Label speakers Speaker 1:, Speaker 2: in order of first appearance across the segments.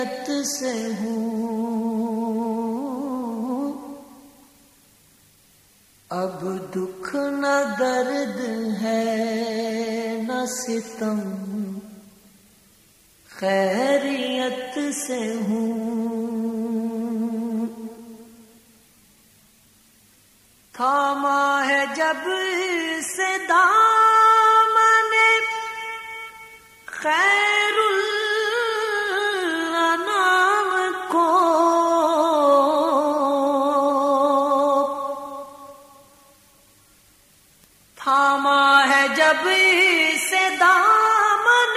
Speaker 1: سے ہوں، اب دکھ نہ درد ہے نہ ستم، خیریت سے ہوں۔ تھاما ہے جب سے دامن خیر الانام کو، تھاما ہے جب سے دامن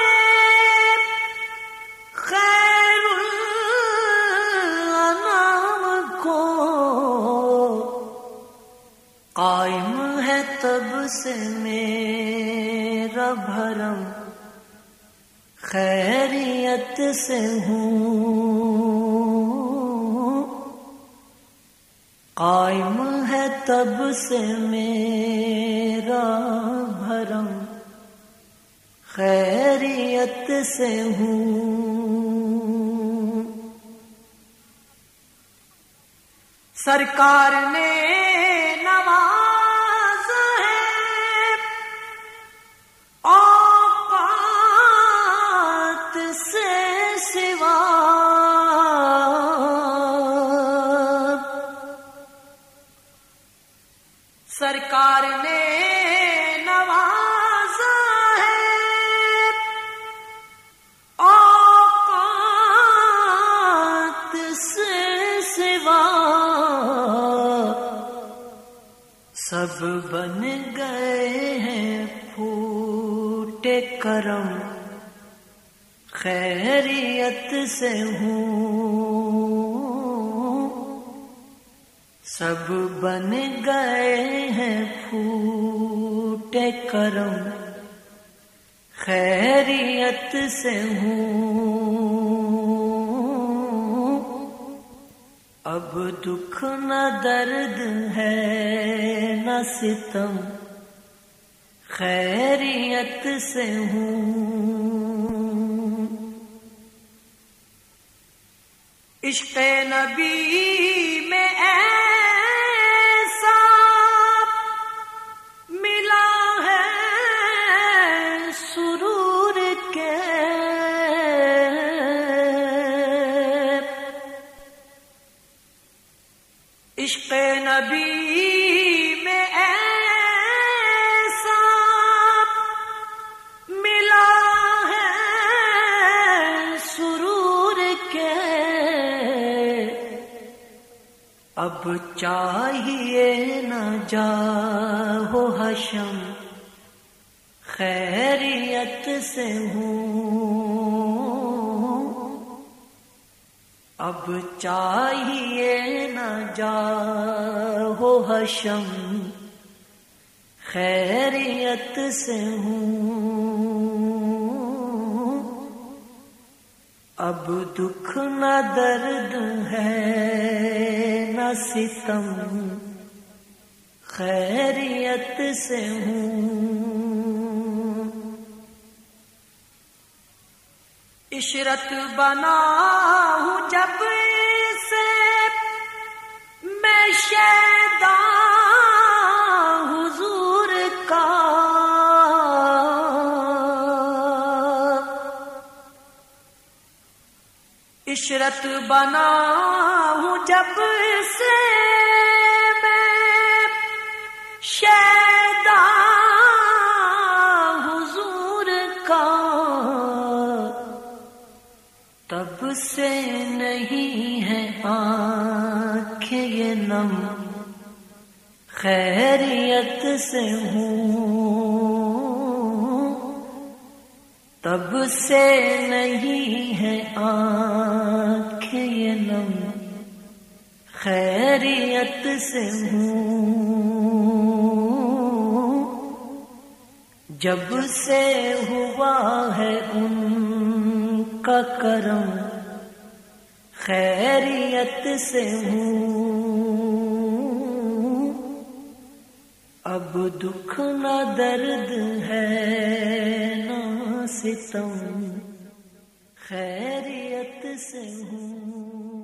Speaker 1: خیر الانام کو، قائم ہے تب سے میرا بھرم، خیریت سے ہوں۔ قائم ہے تب سے میرا بھرم، خیریت سے ہوں۔ سرکار نے نواز ہے اوقات سے سوا، سرکار نے نوازا ہے اوقات سے سوا، سب بن گئے ہیں پھوٹے کرم، خیریت سے ہوں۔ سب بن گئے ہیں پھوٹے کرم، خیریت سے ہوں۔ اب دکھ نہ درد ہے نہ ستم، خیریت سے ہوں۔ عشق نبی میں ایسا ملا ہے سرور کے، عشق نبی میں ایسا ملا ہے سرور کے، اب چاہیے نہ جاؤ حشم، خیریت سے ہوں۔ اب چاہیے نہ جاؤ حشم، خیریت سے ہوں۔ اب دکھ نہ درد ہے نہ ستم، خیریت سے ہوں۔ عشرت بنا ہوں جب سے میں شیدا حضور کا، عشرت بنا ہوں جب سے میں شیدا حضور کا، تب سے نہیں ہے آنکھیں یہ نم، خیریت سے ہوں۔ تب سے نہیں ہے آنکھیں یہ نم، خیریت سے ہوں۔ جب سے ہوا ہے ان کا کرم، خیریت سے ہوں۔ اب دکھ نہ درد ہے نہ ستم، خیریت سے ہوں۔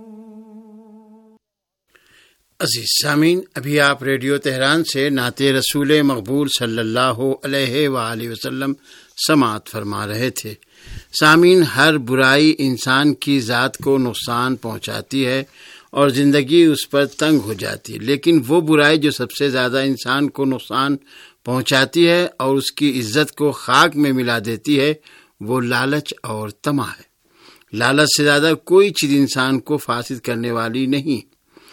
Speaker 2: عزیز سامعین، ابھی آپ ریڈیو تہران سے نعت رسول مقبول صلی اللہ علیہ وآلہ وسلم سماعت فرما رہے تھے۔ سامعین، ہر برائی انسان کی ذات کو نقصان پہنچاتی ہے اور زندگی اس پر تنگ ہو جاتی ہے، لیکن وہ برائی جو سب سے زیادہ انسان کو نقصان پہنچاتی ہے اور اس کی عزت کو خاک میں ملا دیتی ہے، وہ لالچ اور طمع ہے۔ لالچ سے زیادہ کوئی چیز انسان کو فاسد کرنے والی نہیں۔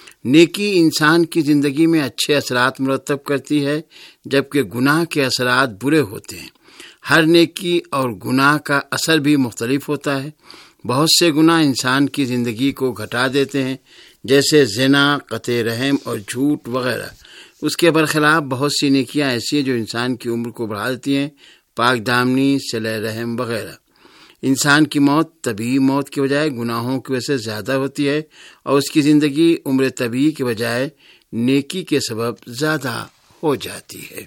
Speaker 2: نیکی انسان کی زندگی میں اچھے اثرات مرتب کرتی ہے، جبکہ گناہ کے اثرات برے ہوتے ہیں۔ ہر نیکی اور گناہ کا اثر بھی مختلف ہوتا ہے۔ بہت سے گناہ انسان کی زندگی کو گھٹا دیتے ہیں، جیسے زنا، قطع رحم اور جھوٹ وغیرہ۔ اس کے برخلاف بہت سی نیکیاں ایسی ہیں جو انسان کی عمر کو بڑھا دیتی ہیں، پاک دامنی، صلہ رحم وغیرہ۔ انسان کی موت طبیعی موت کے بجائے گناہوں کی وجہ سے زیادہ ہوتی ہے، اور اس کی زندگی عمر طبیعی کے بجائے نیکی کے سبب زیادہ ہو جاتی ہے۔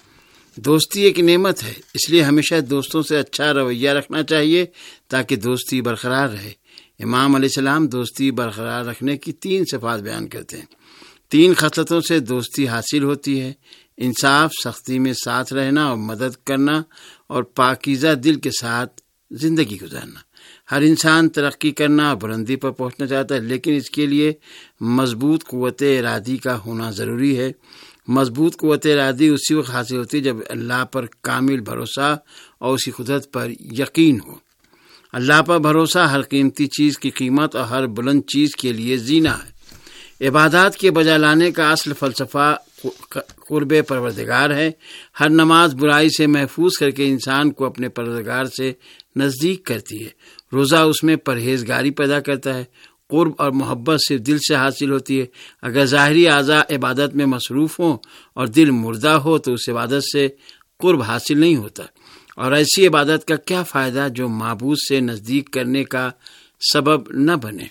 Speaker 2: دوستی ایک نعمت ہے، اس لیے ہمیشہ دوستوں سے اچھا رویہ رکھنا چاہیے تاکہ دوستی برقرار رہے۔ امام علیہ السلام دوستی برقرار رکھنے کی 3 صفات بیان کرتے ہیں۔ 3 خصلتوں سے دوستی حاصل ہوتی ہے: انصاف، سختی میں ساتھ رہنا اور مدد کرنا، اور پاکیزہ دل کے ساتھ زندگی گزارنا۔ ہر انسان ترقی کرنا اور بلندی پر پہنچنا چاہتا ہے، لیکن اس کے لیے مضبوط قوت ارادی کا ہونا ضروری ہے۔ مضبوط قوت ارادی اسی وقت حاصل ہوتی ہے جب اللہ پر کامل بھروسہ اور اس کی قدرت پر یقین ہو۔ اللہ پر بھروسہ ہر قیمتی چیز کی قیمت اور ہر بلند چیز کے لیے زینہ ہے۔ عبادات کے بجا لانے کا اصل فلسفہ قرب پروردگار ہے۔ ہر نماز برائی سے محفوظ کر کے انسان کو اپنے پروردگار سے نزدیک کرتی ہے۔ روزہ اس میں پرہیزگاری پیدا کرتا ہے۔ قرب اور محبت صرف دل سے حاصل ہوتی ہے۔ اگر ظاہری اعضاء عبادت میں مصروف ہوں اور دل مردہ ہو تو اس عبادت سے قرب حاصل نہیں ہوتا، اور ایسی عبادت کا کیا فائدہ جو معبود سے نزدیک کرنے کا سبب نہ بنے۔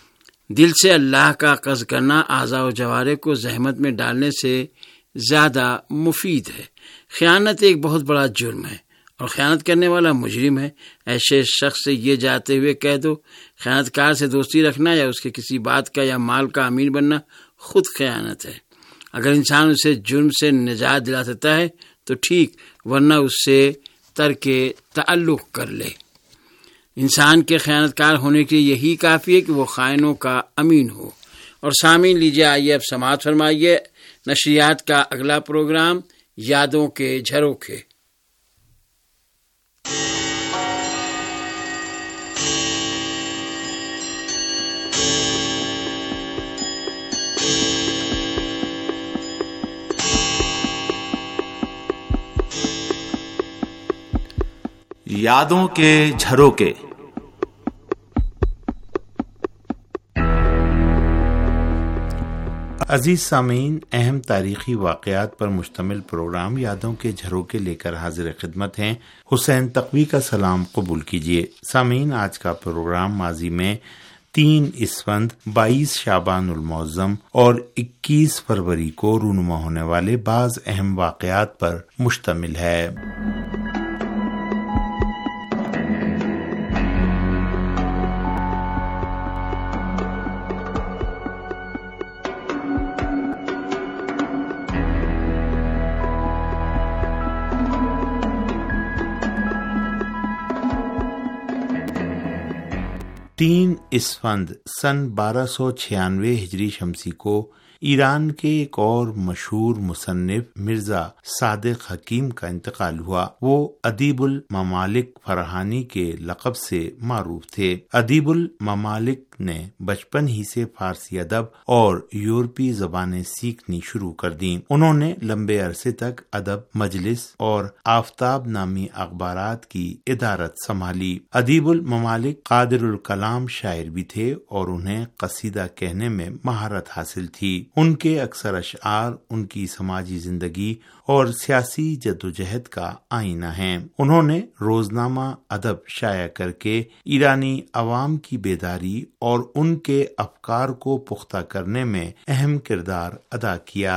Speaker 2: دل سے اللہ کا قصد کرنا اعضاء و جوارح کو زحمت میں ڈالنے سے زیادہ مفید ہے۔ خیانت ایک بہت بڑا جرم ہے اور خیانت کرنے والا مجرم ہے۔ ایسے شخص سے یہ جاتے ہوئے کہہ دو، خیانت کار سے دوستی رکھنا یا اس کے کسی بات کا یا مال کا امین بننا خود خیانت ہے۔ اگر انسان اسے جرم سے نجات دلا سکتا ہے تو ٹھیک، ورنہ اس سے ترک تعلق کر لے۔ انسان کے خیانت کار ہونے کے لیے یہی کافی ہے کہ وہ خائنوں کا امین ہو۔ اور سامعین، لیجیے آئیے اب سماعت فرمائیے نشریات کا اگلا پروگرام یادوں کے جھروکے۔
Speaker 3: یادوں کے جھروکے۔
Speaker 4: عزیز سامعین، اہم تاریخی واقعات پر مشتمل پروگرام یادوں کے جھروکے لے کر حاضر خدمت ہیں۔ حسین تقوی کا سلام قبول کیجیے۔ سامعین، آج کا پروگرام ماضی میں 3 اسفند، 22 شعبان المعظم اور 21 فروری کو رونما ہونے والے بعض اہم واقعات پر مشتمل ہے۔ 3 اسفند سن 1296 ہجری شمسی کو ایران کے ایک اور مشہور مصنف مرزا صادق حکیم کا انتقال ہوا۔ وہ ادیب الممالک فرہانی کے لقب سے معروف تھے۔ ادیب الممالک نے بچپن ہی سے فارسی ادب اور یورپی زبانیں سیکھنی شروع کر دیں۔ انہوں نے لمبے عرصے تک ادب مجلس اور آفتاب نامی اخبارات کی ادارت سنبھالی۔ ادیب الممالک قادر الکلام شاعر بھی تھے اور انہیں قصیدہ کہنے میں مہارت حاصل تھی۔ ان کے اکثر اشعار ان کی سماجی زندگی اور سیاسی جدوجہد کا آئینہ ہیں۔ انہوں نے روزنامہ ادب شائع کر کے ایرانی عوام کی بیداری اور ان کے افکار کو پختہ کرنے میں اہم کردار ادا کیا۔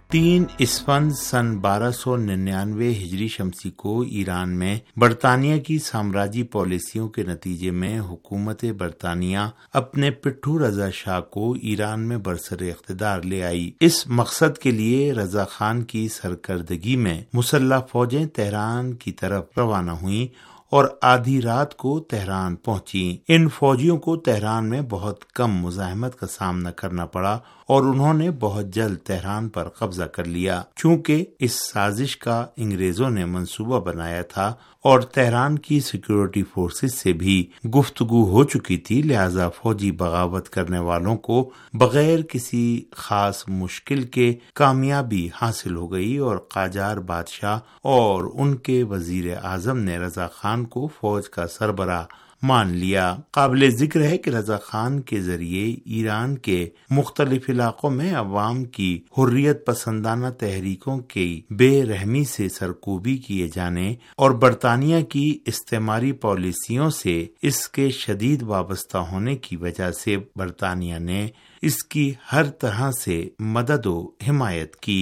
Speaker 4: 3 اسفند سن 1299 ہجری شمسی کو ایران میں برطانیہ کی سامراجی پالیسیوں کے نتیجے میں حکومت برطانیہ اپنے پٹھو رضا شاہ کو ایران میں برسر اقتدار لے آئی۔ اس مقصد کے لیے رضا خان کی سرکردگی میں مسلح فوجیں تہران کی طرف روانہ ہوئیں اور آدھی رات کو تہران پہنچی۔ ان فوجیوں کو تہران میں بہت کم مزاحمت کا سامنا کرنا پڑا اور انہوں نے بہت جلد تہران پر قبضہ کر لیا۔ چونکہ اس سازش کا انگریزوں نے منصوبہ بنایا تھا اور تہران کی سیکورٹی فورسز سے بھی گفتگو ہو چکی تھی، لہذا فوجی بغاوت کرنے والوں کو بغیر کسی خاص مشکل کے کامیابی حاصل ہو گئی اور قاجار بادشاہ اور ان کے وزیر اعظم نے رضا خان کو فوج کا سربراہ مان لیا۔ قابل ذکر ہے کہ رضا خان کے ذریعے ایران کے مختلف علاقوں میں عوام کی حریت پسندانہ تحریکوں کی بے رحمی سے سرکوبی کیے جانے اور برطانیہ کی استعماری پالیسیوں سے اس کے شدید وابستہ ہونے کی وجہ سے برطانیہ نے اس کی ہر طرح سے مدد و حمایت کی۔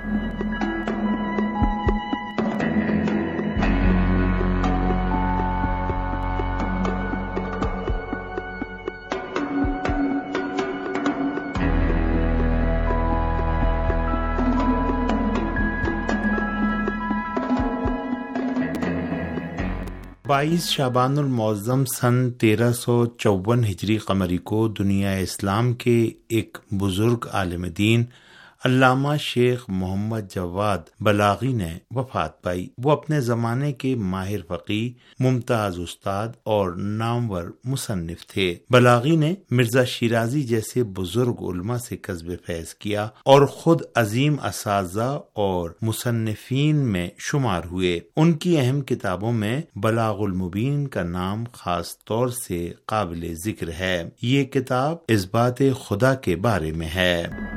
Speaker 4: 22 شعبان المعظم سن 1354 ہجری قمری کو دنیا اسلام کے ایک بزرگ عالم دین علامہ شیخ محمد جواد بلاغی نے وفات پائی۔ وہ اپنے زمانے کے ماہر فقیہ، ممتاز استاد اور نامور مصنف تھے۔ بلاغی نے مرزا شیرازی جیسے بزرگ علماء سے کسب فیض کیا اور خود عظیم اساتذہ اور مصنفین میں شمار ہوئے۔ ان کی اہم کتابوں میں بلاغ المبین کا نام خاص طور سے قابل ذکر ہے۔ یہ کتاب اثبات خدا کے بارے میں ہے۔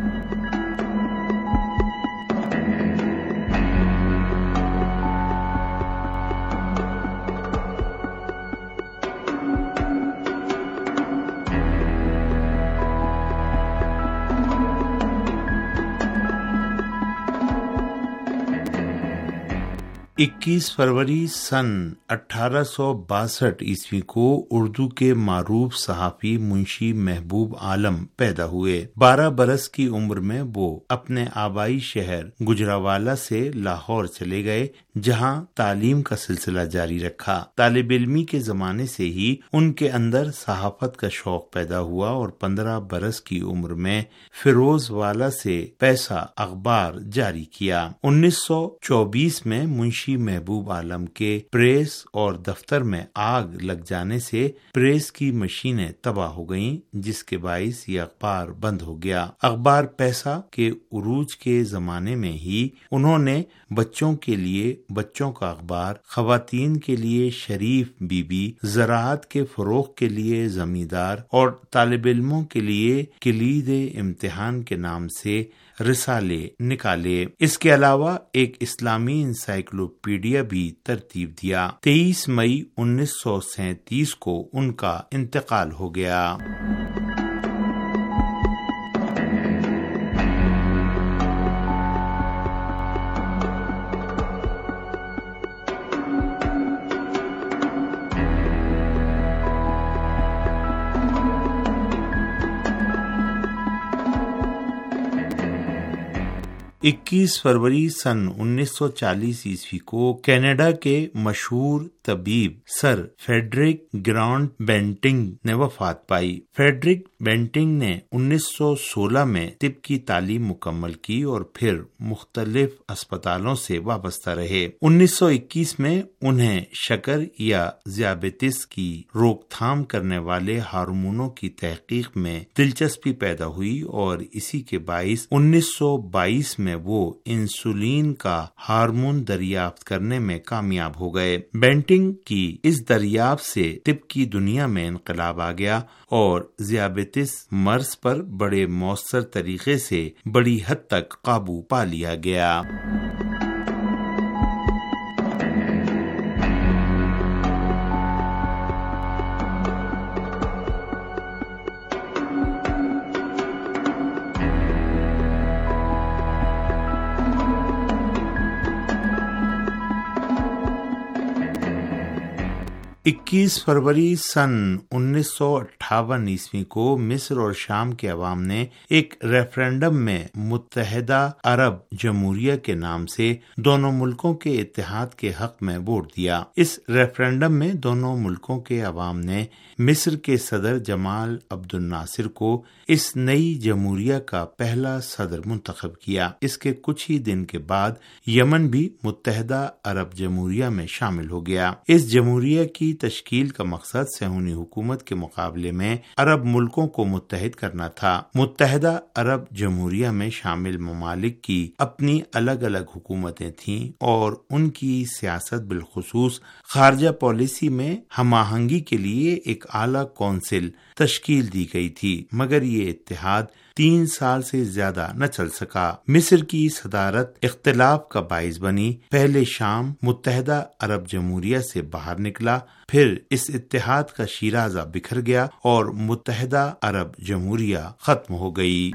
Speaker 4: اکیس فروری سن 1862 عیسوی کو اردو کے معروف صحافی منشی محبوب عالم پیدا ہوئے۔ 12 برس کی عمر میں وہ اپنے آبائی شہر گجرانوالہ سے لاہور چلے گئے، جہاں تعلیم کا سلسلہ جاری رکھا۔ طالب علمی کے زمانے سے ہی ان کے اندر صحافت کا شوق پیدا ہوا اور 15 برس کی عمر میں فیروز والا سے پیسہ اخبار جاری کیا۔ 1924 میں منشی محبوب عالم کے پریس اور دفتر میں آگ لگ جانے سے پریس کی مشینیں تباہ ہو گئیں، جس کے باعث یہ اخبار بند ہو گیا۔ اخبار پیسہ کے عروج کے زمانے میں ہی انہوں نے بچوں کے لیے بچوں کا اخبار، خواتین کے لیے شریف بی بی، زراعت کے فروغ کے لیے زمیندار اور طالب علموں کے لیے کلید امتحان کے نام سے رسالے نکالے۔ اس کے علاوہ ایک اسلامی انسائکلوپیڈیا بھی ترتیب دیا۔ 23 مئی 1937 کو ان کا انتقال ہو گیا۔ 21 فروری سن 1940 عیسوی کو کینیڈا کے مشہور طبیب سر فریڈرک گرانٹ بینٹنگ نے وفات پائی۔ فریڈرک بینٹنگ نے 1916 میں طب کی تعلیم مکمل کی اور پھر مختلف اسپتالوں سے وابستہ رہے۔ 1921 میں انہیں شکر یا ذیابیطس کی روک تھام کرنے والے ہارمونوں کی تحقیق میں دلچسپی پیدا ہوئی اور اسی کے باعث 1922 میں وہ انسولین کا ہارمون دریافت کرنے میں کامیاب ہو گئے۔ بینٹنگ کی اس دریافت سے طب کی دنیا میں انقلاب آ گیا اور ذیابیطس مرض پر بڑے مؤثر طریقے سے بڑی حد تک قابو پا لیا گیا۔ 21 فروری سن 1958 عیسوی کو مصر اور شام کے عوام نے ایک ریفرینڈم میں متحدہ عرب جمہوریہ کے نام سے دونوں ملکوں کے اتحاد کے حق میں ووٹ دیا۔ اس ریفرینڈم میں دونوں ملکوں کے عوام نے مصر کے صدر جمال عبد الناصر کو اس نئی جمہوریہ کا پہلا صدر منتخب کیا۔ اس کے کچھ ہی دن کے بعد یمن بھی متحدہ عرب جمہوریہ میں شامل ہو گیا۔ اس جمہوریہ کی تشکیل کا مقصد صہیونی حکومت کے مقابلے میں عرب ملکوں کو متحد کرنا تھا۔ متحدہ عرب جمہوریہ میں شامل ممالک کی اپنی الگ الگ حکومتیں تھیں اور ان کی سیاست بالخصوص خارجہ پالیسی میں ہم آہنگی کے لیے ایک اعلیٰ کونسل تشکیل دی گئی تھی، مگر یہ اتحاد 3 سال سے زیادہ نہ چل سکا۔ مصر کی صدارت اختلاف کا باعث بنی۔ پہلے شام متحدہ عرب جمہوریہ سے باہر نکلا، پھر اس اتحاد کا شیرازہ بکھر گیا اور متحدہ عرب جمہوریہ ختم ہو گئی۔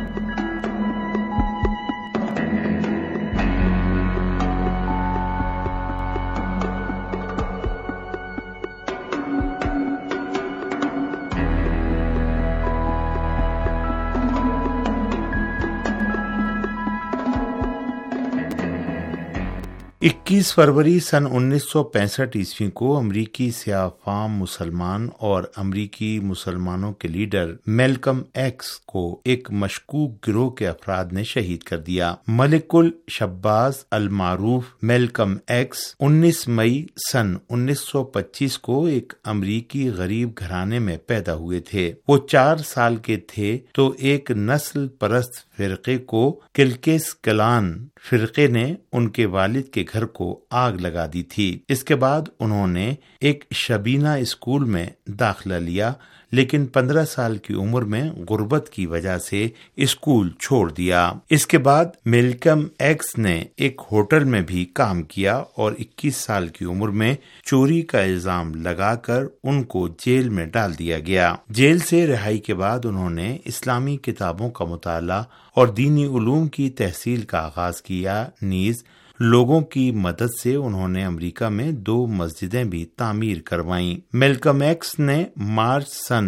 Speaker 4: 21 فروری سن 1965 عیسوی کو امریکی سیاہ فام مسلمان اور امریکی مسلمانوں کے لیڈر میلکم ایکس کو ایک مشکوک گروہ کے افراد نے شہید کر دیا۔ ملک الشباز المعروف میلکم ایکس 19 مئی سن 1925 کو ایک امریکی غریب گھرانے میں پیدا ہوئے تھے۔ وہ 4 سال کے تھے تو ایک نسل پرست فرقے کو کلکس کلان فرقے نے ان کے والد کے گھر کو آگ لگا دی تھی۔ اس کے بعد انہوں نے ایک شبینہ اسکول میں داخلہ لیا، لیکن 15 سال کی عمر میں غربت کی وجہ سے اسکول چھوڑ دیا۔ اس کے بعد میلکم ایکس نے ایک ہوٹل میں بھی کام کیا اور 21 سال کی عمر میں چوری کا الزام لگا کر ان کو جیل میں ڈال دیا گیا۔ جیل سے رہائی کے بعد انہوں نے اسلامی کتابوں کا مطالعہ اور دینی علوم کی تحصیل کا آغاز کیا۔ نیز لوگوں کی مدد سے انہوں نے امریکہ میں 2 مسجدیں بھی تعمیر کروائیں۔ میلکم ایکس نے مارچ سن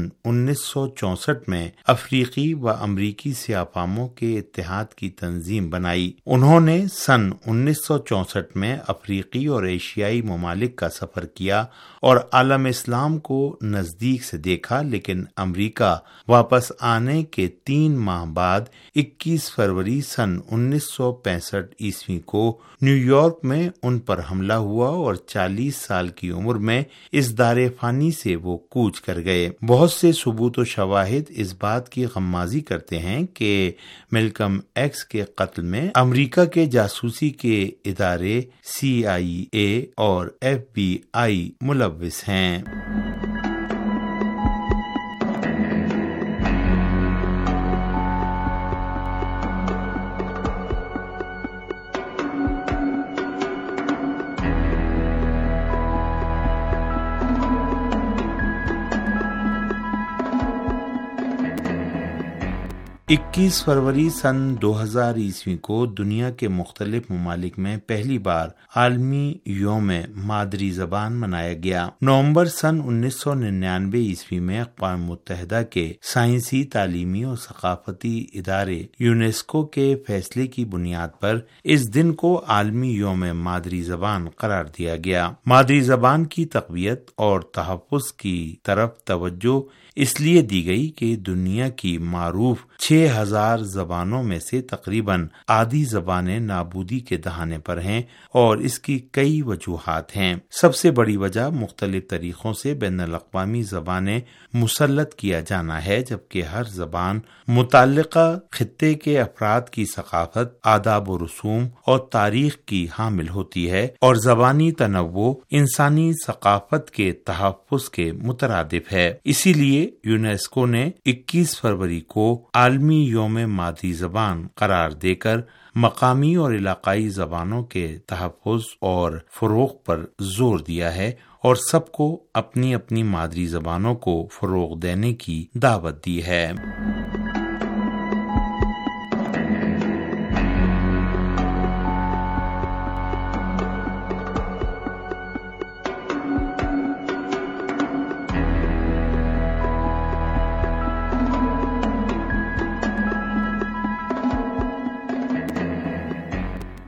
Speaker 4: 1964 میں افریقی و امریکی سیاہ فاموں کے اتحاد کی تنظیم بنائی۔ انہوں نے سن 1964 میں افریقی اور ایشیائی ممالک کا سفر کیا اور عالم اسلام کو نزدیک سے دیکھا، لیکن امریکہ واپس آنے کے 3 ماہ بعد 21 فروری سن 1965 عیسوی کو نیو یارک میں ان پر حملہ ہوا اور 40 سال کی عمر میں اس دار فانی سے وہ کوچ کر گئے۔ بہت سے ثبوت و شواہد اس بات کی غمازی کرتے ہیں کہ میلکم ایکس کے قتل میں امریکہ کے جاسوسی کے ادارے CIA اور FBI ملوث ہیں۔ 21 فروری سن 2000 عیسوی کو دنیا کے مختلف ممالک میں پہلی بار عالمی یوم مادری زبان منایا گیا۔ نومبر سن 1999 عیسوی میں اقوام متحدہ کے سائنسی، تعلیمی اور ثقافتی ادارے یونیسکو کے فیصلے کی بنیاد پر اس دن کو عالمی یوم مادری زبان قرار دیا گیا۔ مادری زبان کی تقویت اور تحفظ کی طرف توجہ اس لیے دی گئی کہ دنیا کی معروف 6000 زبانوں میں سے تقریباً آدھی زبانیں نابودی کے دہانے پر ہیں اور اس کی کئی وجوہات ہیں۔ سب سے بڑی وجہ مختلف طریقوں سے بین الاقوامی زبانیں مسلط کیا جانا ہے، جبکہ ہر زبان متعلقہ خطے کے افراد کی ثقافت، آداب و رسوم اور تاریخ کی حامل ہوتی ہے، اور زبانی تنوع انسانی ثقافت کے تحفظ کے مترادف ہے۔ اسی لیے یونیسکو نے 21 فروری کو عالمی یوم مادری زبان قرار دے کر مقامی اور علاقائی زبانوں کے تحفظ اور فروغ پر زور دیا ہے اور سب کو اپنی اپنی مادری زبانوں کو فروغ دینے کی دعوت دی ہے۔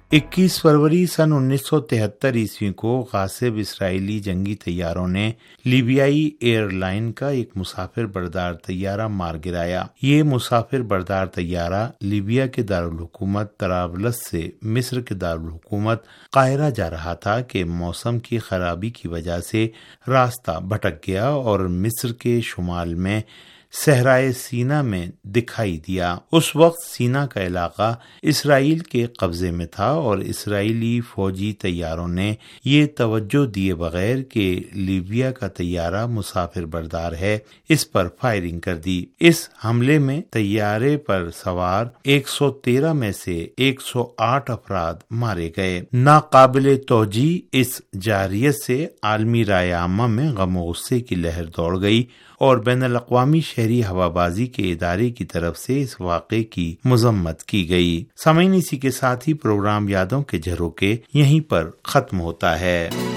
Speaker 4: 21 फरवरी सन 1973 ईस्वी को गासिब इसराइली जंगी तैयारों ने लीबियाई एयरलाइन का एक मुसाफिर बरदार तैयारा मार गिराया। ये मुसाफिर बरदार तैयारा लीबिया के दारुल हुकूमत तराबलस से मिस्र के दारुल हुकूमत काहिरा जा रहा था कि मौसम की खराबी की वजह से रास्ता भटक गया और मिस्र के शुमाल में सहराए सीना में दिखाई दिया। उस वक्त सीना का इलाका इसराइल के कब्जे में था और इसराइली फौजी तैयारों ने ये तवज्जो दिए बगैर कि लीबिया का तैयारा मुसाफिर बरदार है, इस पर फायरिंग कर दी। इस हमले में तैयारे पर सवार 113 में से 108 अफराद मारे गए। नाकाबिले तौजी इस जारियत से आलमी राय आमा में गम गुस्से की लहर दौड़ गई और बैनुल-अक़वामी शहरी हवाबाजी के इदारे की तरफ से इस वाक़े की मज़म्मत की गई। सामीन, इसी के साथ ही प्रोग्राम यादों के झरोखे यहीं पर खत्म होता है।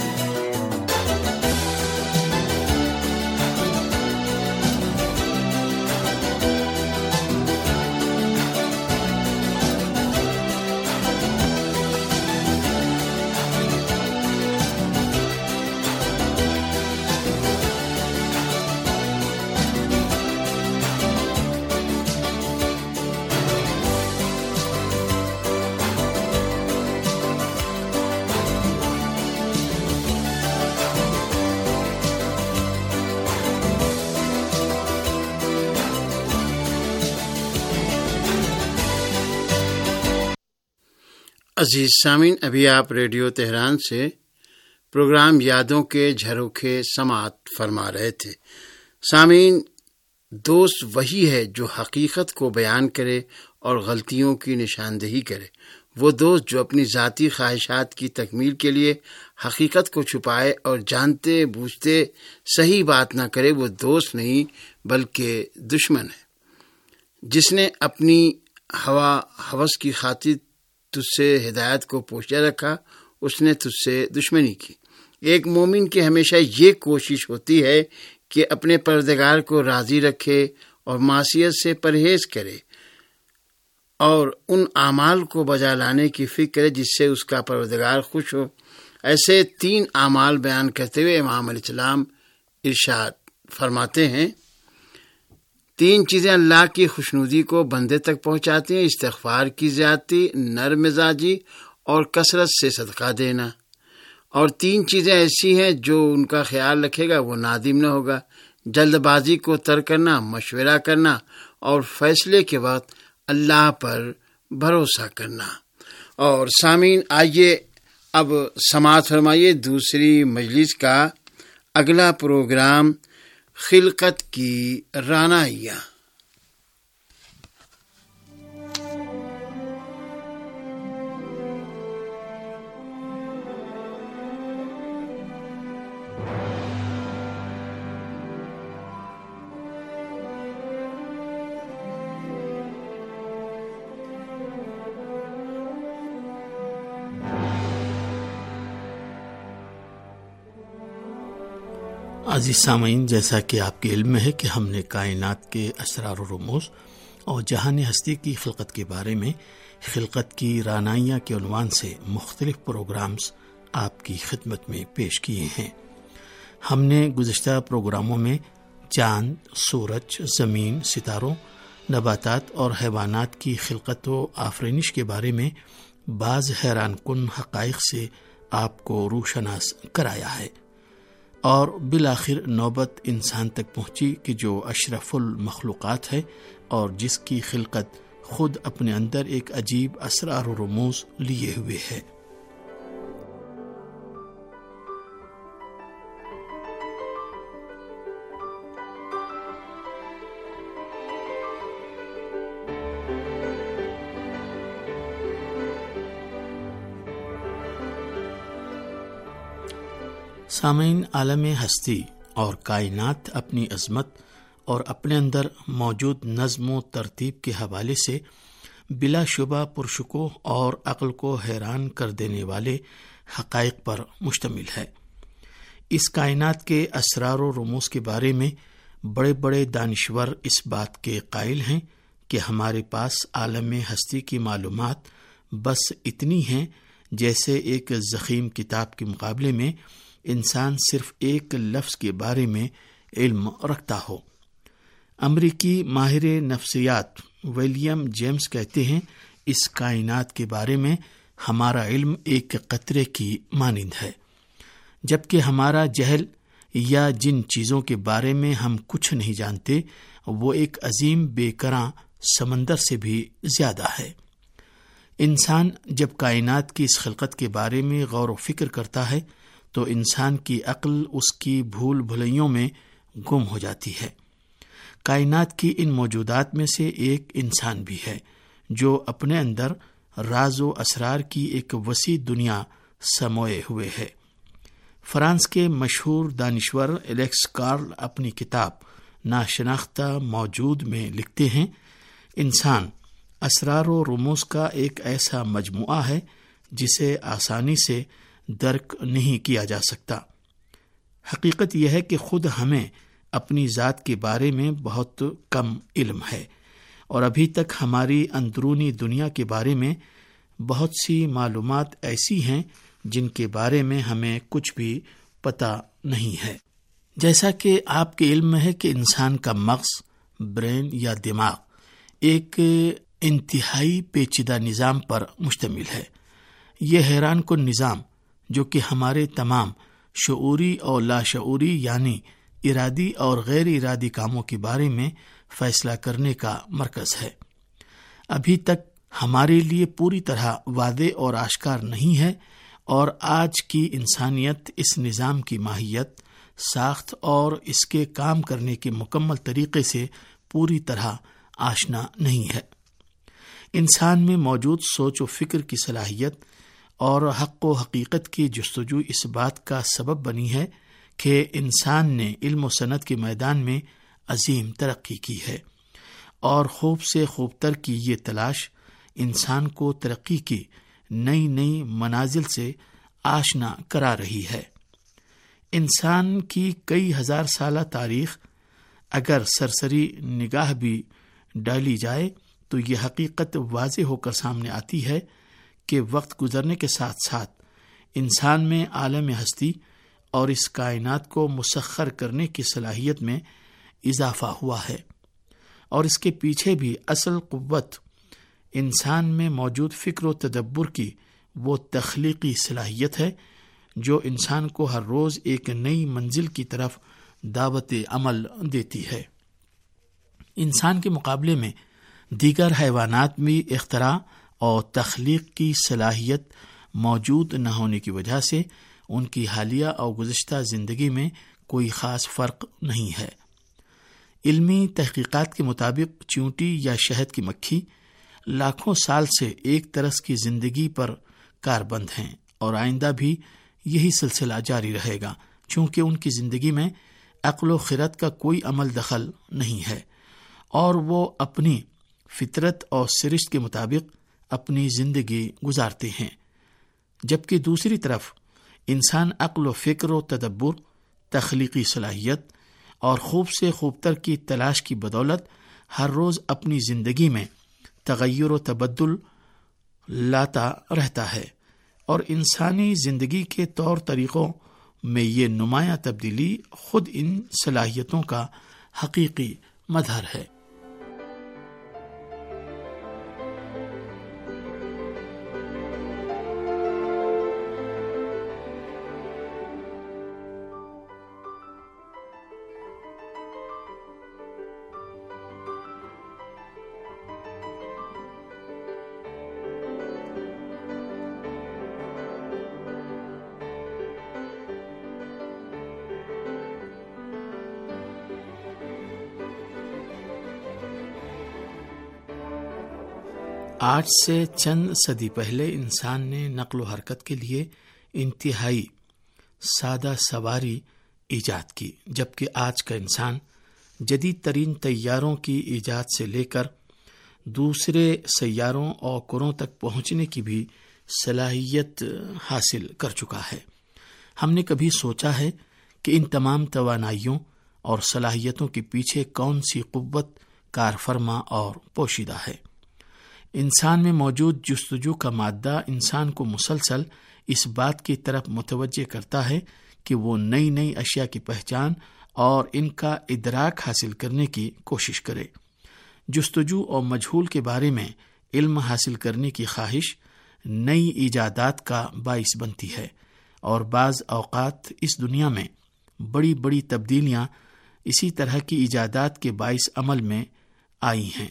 Speaker 2: अजीज सामीन, अभी आप रेडियो तेहरान से प्रोग्राम यादों के झरोखे समात फरमा रहे थे। सामीन, दोस्त वही है जो हकीकत को बयान करे और गलतियों की निशानदेही करे। वो दोस्त जो अपनी ज़ाती ख्वाहिशात की तकमील के लिए हकीकत को छुपाए और जानते बूझते सही बात ना करे, वो दोस्त नहीं बल्कि दुश्मन है। जिसने अपनी हवा हवस की खातिर तुझसे हिदायत को पोषे रखा, उसने तुझसे दुश्मनी की। एक मोमिन की हमेशा ये कोशिश होती है कि अपने परवरदिगार को राज़ी रखे और मासियत से परहेज करे और उन आमाल को बजा लाने की फिक्र करे जिससे उसका परवरदिगार खुश हो। ऐसे 3 आमाल बयान करते हुए इमाम अलैहिस्सलाम इरशाद फरमाते हैं, 3 चीज़ें अल्लाह की खुशनुदी को बंदे तक पहुँचाती हैं: इस्तिग़फ़ार की ज़्यादती, नरम मिजाजी और कसरत से सदका देना। और 3 चीज़ें ऐसी हैं जो उनका ख्याल रखेगा वो नादिम न होगा: जल्दबाजी को तर्क करना, मशवरा करना और फैसले के वक्त अल्लाह पर भरोसा करना। और सामीन, आइए अब समाअत फरमाइए दूसरी मजलिस का अगला प्रोग्राम खिलकत की रानाइयाँ।
Speaker 5: अज़ीज़ सामीन, जैसा कि आपके इल्म में है कि हमने कायनात के असरार और रमूज़ और जहान हस्ती की खिलकत के बारे में खिलकत की रानाइयाँ के उन्वान से मुख्तलिफ प्रोग्राम्स आपकी खिदमत में पेश किए हैं। हमने गुज़श्ता प्रोग्रामों में चाँद, सूरज, ज़मीन, सितारों, नबातात और हैवानात की खिलकत व आफरीनिश के बारे में बाज़ हैरान कुन हक़ाइक़ से आपको रूशनास कराया है और बिलाखिर नौबत इंसान तक पहुंची कि जो अशरफुल मखलूक़ात है और जिसकी खिलकत खुद अपने अंदर एक अजीब असरार और रमूज़ लिए हुए है। सामीन, आलम हस्ती और कायनात अपनी अज़मत और अपने अंदर मौजूद नज़्म व तरतीब के हवाले से बिलाशुबा पुरशुकोह और अक़ल को हैरान कर देने वाले हक़ाइक़ पर मुश्तमिल है। इस कायनात के असरार व रमूज़ के बारे में बड़े बड़े दानिश्वर इस बात के कायल हैं कि हमारे पास आलम हस्ती की मालूमात بس اتنی ہیں جیسے ایک ضخیم کتاب کے مقابلے میں انسان صرف ایک لفظ کے بارے میں علم رکھتا ہو۔ امریکی ماہر نفسیات ولیم جیمز کہتے ہیں، اس کائنات کے بارے میں ہمارا علم ایک قطرے کی مانند ہے، جبکہ ہمارا جہل یا جن چیزوں کے بارے میں ہم کچھ نہیں جانتے وہ ایک عظیم بے کراں سمندر سے بھی زیادہ ہے۔ انسان جب کائنات کی اس خلقت کے بارے میں غور و فکر کرتا ہے تو انسان کی عقل اس کی بھول بھلیوں میں گم ہو جاتی ہے۔ کائنات کی ان موجودات میں سے ایک انسان بھی ہے جو اپنے اندر راز و اسرار کی ایک وسیع دنیا سموئے ہوئے ہے۔ فرانس کے مشہور دانشور الیکس کارل اپنی کتاب ناشناختہ موجود میں لکھتے ہیں، انسان اسرار و رموز کا ایک ایسا مجموعہ ہے جسے آسانی سے درک نہیں کیا جا سکتا۔ حقیقت یہ ہے کہ خود ہمیں اپنی ذات کے بارے میں بہت کم علم ہے، اور ابھی تک ہماری اندرونی دنیا کے بارے میں بہت سی معلومات ایسی ہیں جن کے بارے میں ہمیں کچھ بھی پتہ نہیں ہے۔ جیسا کہ آپ کے علم میں ہے کہ انسان کا مغز، برین یا دماغ ایک انتہائی پیچیدہ نظام پر مشتمل ہے۔ یہ حیران کن نظام جو کہ ہمارے تمام شعوری اور لاشعوری یعنی ارادی اور غیر ارادی کاموں کے بارے میں فیصلہ کرنے کا مرکز ہے، ابھی تک ہمارے لیے پوری طرح واضح اور آشکار نہیں ہے، اور آج کی انسانیت اس نظام کی ماہیت، ساخت اور اس کے کام کرنے کے مکمل طریقے سے پوری طرح آشنا نہیں ہے۔ انسان میں موجود سوچ و فکر کی صلاحیت اور حق و حقیقت کی جستجو اس بات کا سبب بنی ہے کہ انسان نے علم و صنعت کے میدان میں عظیم ترقی کی ہے، اور خوب سے خوب تر کی یہ تلاش انسان کو ترقی کی نئی نئی منازل سے آشنا کرا رہی ہے۔ انسان کی کئی ہزار سالہ تاریخ اگر سرسری نگاہ بھی ڈالی جائے تو یہ حقیقت واضح ہو کر سامنے آتی ہے کہ وقت گزرنے کے ساتھ ساتھ انسان میں عالم ہستی اور اس کائنات کو مسخر کرنے کی صلاحیت میں اضافہ ہوا ہے، اور اس کے پیچھے بھی اصل قوت انسان میں موجود فکر و تدبر کی وہ تخلیقی صلاحیت ہے جو انسان کو ہر روز ایک نئی منزل کی طرف دعوت عمل دیتی ہے۔ انسان کے مقابلے میں دیگر حیوانات میں اختراع اور تخلیق کی صلاحیت موجود نہ ہونے کی وجہ سے ان کی حالیہ اور گزشتہ زندگی میں کوئی خاص فرق نہیں ہے۔ علمی تحقیقات کے مطابق چیونٹی یا شہد کی مکھی لاکھوں سال سے ایک طرز کی زندگی پر کاربند ہیں، اور آئندہ بھی یہی سلسلہ جاری رہے گا، چونکہ ان کی زندگی میں عقل و خرد کا کوئی عمل دخل نہیں ہے، اور وہ اپنی فطرت اور سرشت کے مطابق اپنی زندگی گزارتے ہیں۔ جبکہ دوسری طرف انسان عقل و فکر و تدبر، تخلیقی صلاحیت اور خوب سے خوب تر کی تلاش کی بدولت ہر روز اپنی زندگی میں تغیر و تبدل لاتا رہتا ہے، اور انسانی زندگی کے طور طریقوں میں یہ نمایاں تبدیلی خود ان صلاحیتوں کا حقیقی مظہر ہے۔ آج سے چند صدی پہلے انسان نے نقل و حرکت کے لیے انتہائی سادہ سواری ایجاد کی، جبکہ آج کا انسان جدید ترین طیاروں کی ایجاد سے لے کر دوسرے سیاروں اور کروں تک پہنچنے کی بھی صلاحیت حاصل کر چکا ہے۔ ہم نے کبھی سوچا ہے کہ ان تمام توانائیوں اور صلاحیتوں کے پیچھے کون سی قوت کار فرما اور پوشیدہ ہے؟ انسان میں موجود جستجو کا مادہ انسان کو مسلسل اس بات کی طرف متوجہ کرتا ہے کہ وہ نئی نئی اشیاء کی پہچان اور ان کا ادراک حاصل کرنے کی کوشش کرے۔ جستجو اور مجہول کے بارے میں علم حاصل کرنے کی خواہش نئی ایجادات کا باعث بنتی ہے، اور بعض اوقات اس دنیا میں بڑی بڑی تبدیلیاں اسی طرح کی ایجادات کے باعث عمل میں آئی ہیں۔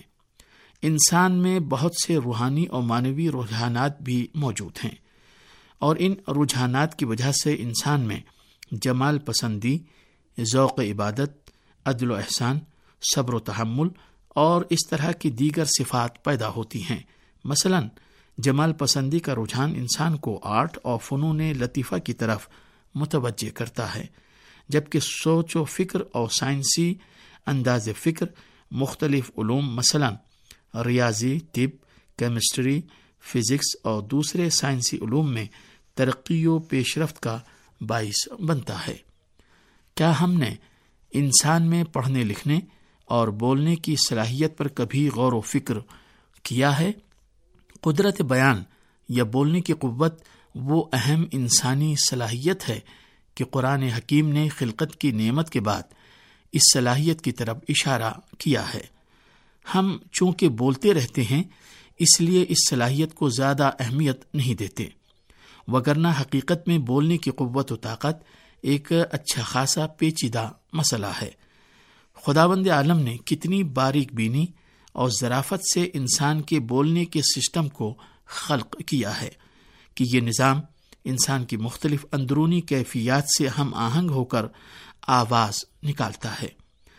Speaker 5: انسان میں بہت سے روحانی اور معنوی رجحانات بھی موجود ہیں، اور ان رجحانات کی وجہ سے انسان میں جمال پسندی، ذوق عبادت، عدل و احسان، صبر و تحمل اور اس طرح کی دیگر صفات پیدا ہوتی ہیں۔ مثلا جمال پسندی کا رجحان انسان کو آرٹ اور فنون لطیفہ کی طرف متوجہ کرتا ہے، جبکہ سوچ و فکر اور سائنسی انداز فکر مختلف علوم مثلا ریاضی، طب، کیمسٹری، فزکس اور دوسرے سائنسی علوم میں ترقی و پیش رفت کا باعث بنتا ہے۔ کیا ہم نے انسان میں پڑھنے لکھنے اور بولنے کی صلاحیت پر کبھی غور و فکر کیا ہے؟ قدرت بیان یا بولنے کی قوت وہ اہم انسانی صلاحیت ہے کہ قرآن حکیم نے خلقت کی نعمت کے بعد اس صلاحیت کی طرف اشارہ کیا ہے۔ ہم چونکہ بولتے رہتے ہیں اس لیے اس صلاحیت کو زیادہ اہمیت نہیں دیتے، وگرنہ حقیقت میں بولنے کی قوت و طاقت ایک اچھا خاصا پیچیدہ مسئلہ ہے۔ خداوند عالم نے کتنی باریک بینی اور ظرافت سے انسان کے بولنے کے سسٹم کو خلق کیا ہے کہ یہ نظام انسان کی مختلف اندرونی کیفیات سے ہم آہنگ ہو کر آواز نکالتا ہے۔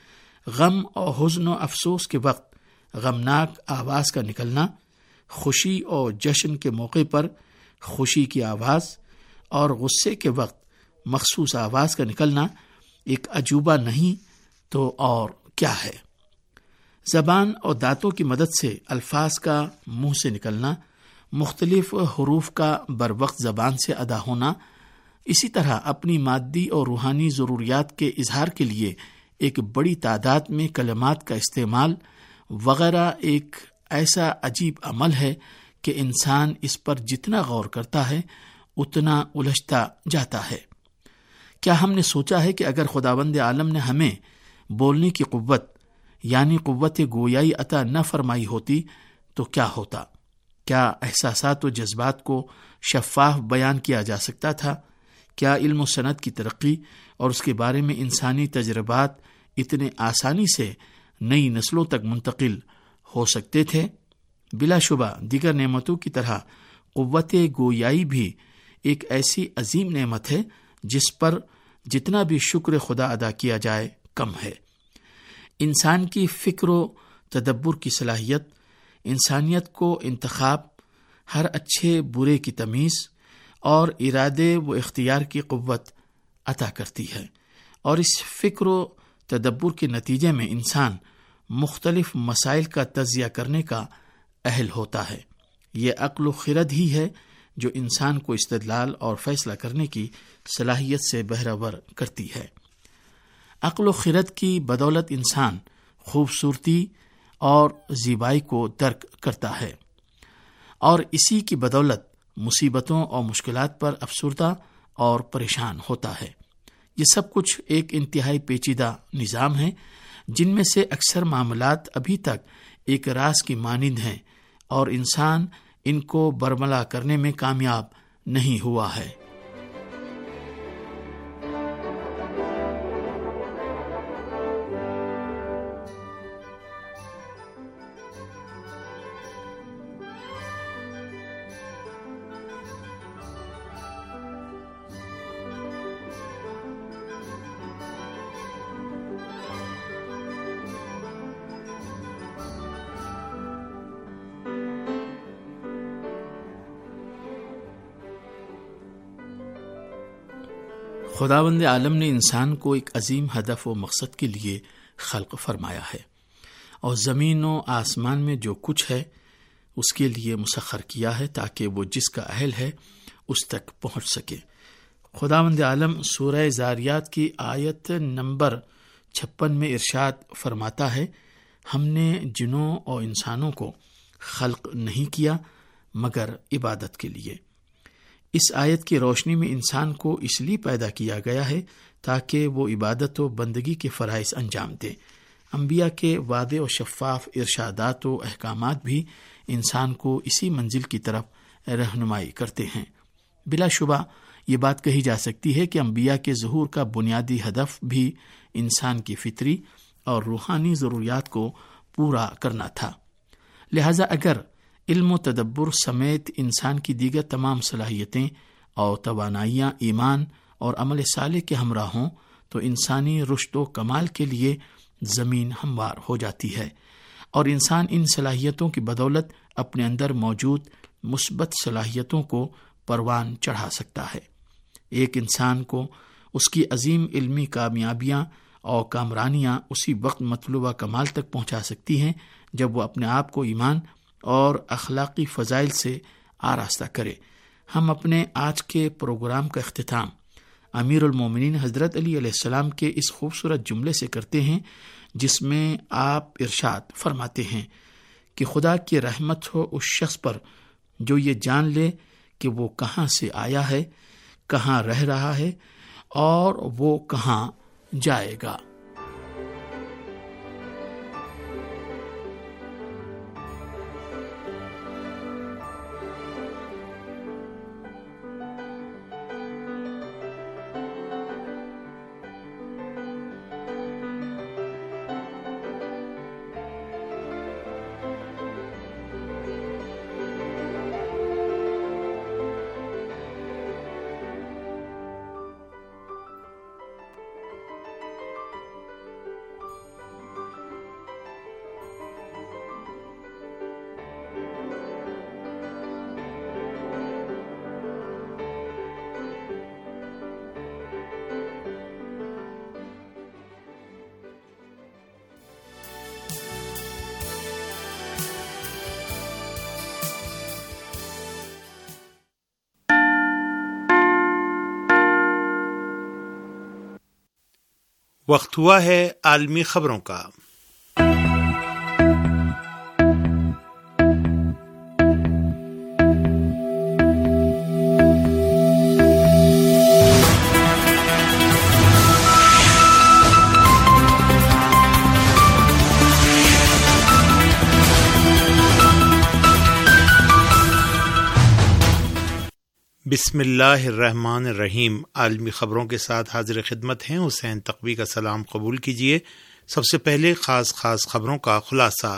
Speaker 5: غم اور حزن و افسوس کے وقت غمناک آواز کا نکلنا، خوشی اور جشن کے موقع پر خوشی کی آواز اور غصے کے وقت مخصوص آواز کا نکلنا ایک عجوبہ نہیں تو اور کیا ہے۔ زبان اور دانتوں کی مدد سے الفاظ کا منہ سے نکلنا، مختلف حروف کا بر وقت زبان سے ادا ہونا، اسی طرح اپنی مادی اور روحانی ضروریات کے اظہار کے لیے ایک بڑی تعداد میں کلمات کا استعمال وغیرہ ایک ایسا عجیب عمل ہے کہ انسان اس پر جتنا غور کرتا ہے اتنا الجھتا جاتا ہے۔ کیا ہم نے سوچا ہے کہ اگر خداوند عالم نے ہمیں بولنے کی قوت یعنی قوت گویائی عطا نہ فرمائی ہوتی تو کیا ہوتا؟ کیا احساسات و جذبات کو شفاف بیان کیا جا سکتا تھا؟ کیا علم و صنعت کی ترقی اور اس کے بارے میں انسانی تجربات اتنے آسانی سے نئی نسلوں تک منتقل ہو سکتے تھے؟ بلا شبہ دیگر نعمتوں کی طرح قوت گویائی بھی ایک ایسی عظیم نعمت ہے جس پر جتنا بھی شکر خدا ادا کیا جائے کم ہے۔ انسان کی فکر و تدبر کی صلاحیت انسانیت کو انتخاب، ہر اچھے برے کی تمیز اور ارادے و اختیار کی قوت عطا کرتی ہے، اور اس فکر و تدبر کے نتیجے میں انسان مختلف مسائل کا تجزیہ کرنے کا اہل ہوتا ہے۔ یہ عقل و خرد ہی ہے جو انسان کو استدلال اور فیصلہ کرنے کی صلاحیت سے بہرہور کرتی ہے۔ عقل و خرد کی بدولت انسان خوبصورتی اور زیبائی کو درک کرتا ہے، اور اسی کی بدولت مصیبتوں اور مشکلات پر افسردہ اور پریشان ہوتا ہے۔ یہ سب کچھ ایک انتہائی پیچیدہ نظام ہے جن میں سے اکثر معاملات ابھی تک ایک راز کی مانند ہیں، اور انسان ان کو برملا کرنے میں کامیاب نہیں ہوا ہے۔ خداوند عالم نے انسان کو ایک عظیم ہدف و مقصد کے لیے خلق فرمایا ہے، اور زمین و آسمان میں جو کچھ ہے اس کے لیے مسخر کیا ہے تاکہ وہ جس کا اہل ہے اس تک پہنچ سکے۔ خداوند عالم سورہ زاریات کی آیت نمبر 56 میں ارشاد فرماتا ہے، ہم نے جنوں اور انسانوں کو خلق نہیں کیا مگر عبادت کے لیے۔ اس آیت کی روشنی میں انسان کو اس لیے پیدا کیا گیا ہے تاکہ وہ عبادت و بندگی کے فرائض انجام دے۔ انبیاء کے واضح و شفاف ارشادات و احکامات بھی انسان کو اسی منزل کی طرف رہنمائی کرتے ہیں۔ بلا شبہ یہ بات کہی جا سکتی ہے کہ انبیاء کے ظہور کا بنیادی ہدف بھی انسان کی فطری اور روحانی ضروریات کو پورا کرنا تھا۔ لہذا اگر علم و تدبر سمیت انسان کی دیگر تمام صلاحیتیں اور توانائیاں ایمان اور عمل صالح کے ہمراہ ہوں تو انسانی رشد و کمال کے لیے زمین ہموار ہو جاتی ہے، اور انسان ان صلاحیتوں کی بدولت اپنے اندر موجود مثبت صلاحیتوں کو پروان چڑھا سکتا ہے۔ ایک انسان کو اس کی عظیم علمی کامیابیاں اور کامرانیاں اسی وقت مطلوبہ کمال تک پہنچا سکتی ہیں جب وہ اپنے آپ کو ایمان اور اخلاقی فضائل سے آراستہ کرے۔ ہم اپنے آج کے پروگرام کا اختتام امیر المومنین حضرت علی علیہ السلام کے اس خوبصورت جملے سے کرتے ہیں جس میں آپ ارشاد فرماتے ہیں کہ خدا کی رحمت ہو اس شخص پر جو یہ جان لے کہ وہ کہاں سے آیا ہے، کہاں رہ رہا ہے اور وہ کہاں جائے گا۔
Speaker 4: وقت ہوا ہے عالمی خبروں کا۔ بسم اللہ الرحمن الرحیم۔ عالمی خبروں کے ساتھ حاضر خدمت ہیں حسین تقوی کا سلام قبول کیجیے۔ سب سے پہلے خاص خبروں کا خلاصہ۔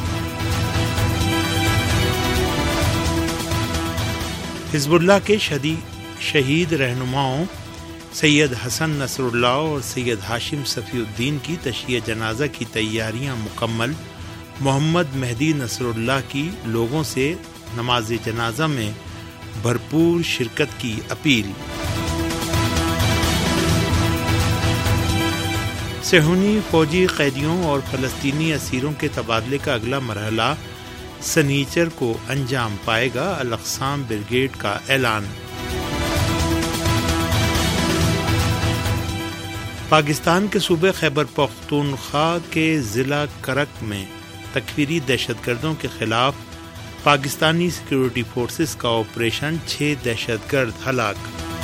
Speaker 4: حزب اللہ کے شہید رہنماؤں سید حسن نصر اللہ اور سید ہاشم صفی الدین کی تشییع جنازہ کی تیاریاں مکمل۔ محمد مہدی نصر اللہ کی لوگوں سے نماز جنازہ میں بھرپور شرکت کی اپیل۔ صہیونی فوجی قیدیوں اور فلسطینی اسیروں کے تبادلے کا اگلا مرحلہ سنیچر کو انجام پائے گا، الاقسام بریگیڈ کا اعلان۔ پاکستان کے صوبے خیبر پختونخوا کے ضلع کرک میں تکفیری دہشت گردوں کے خلاف پاکستانی سیکورٹی فورسز کا آپریشن، 6 دہشت گرد ہلاک۔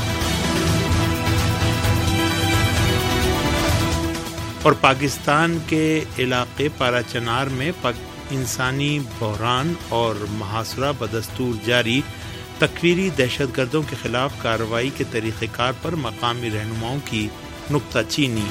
Speaker 4: اور پاکستان کے علاقے پارا چنار میں انسانی بحران اور محاصرہ بدستور جاری، تکفیری دہشت گردوں کے خلاف کارروائی کے طریقہ کار پر مقامی رہنماؤں کی نکتہ چینی۔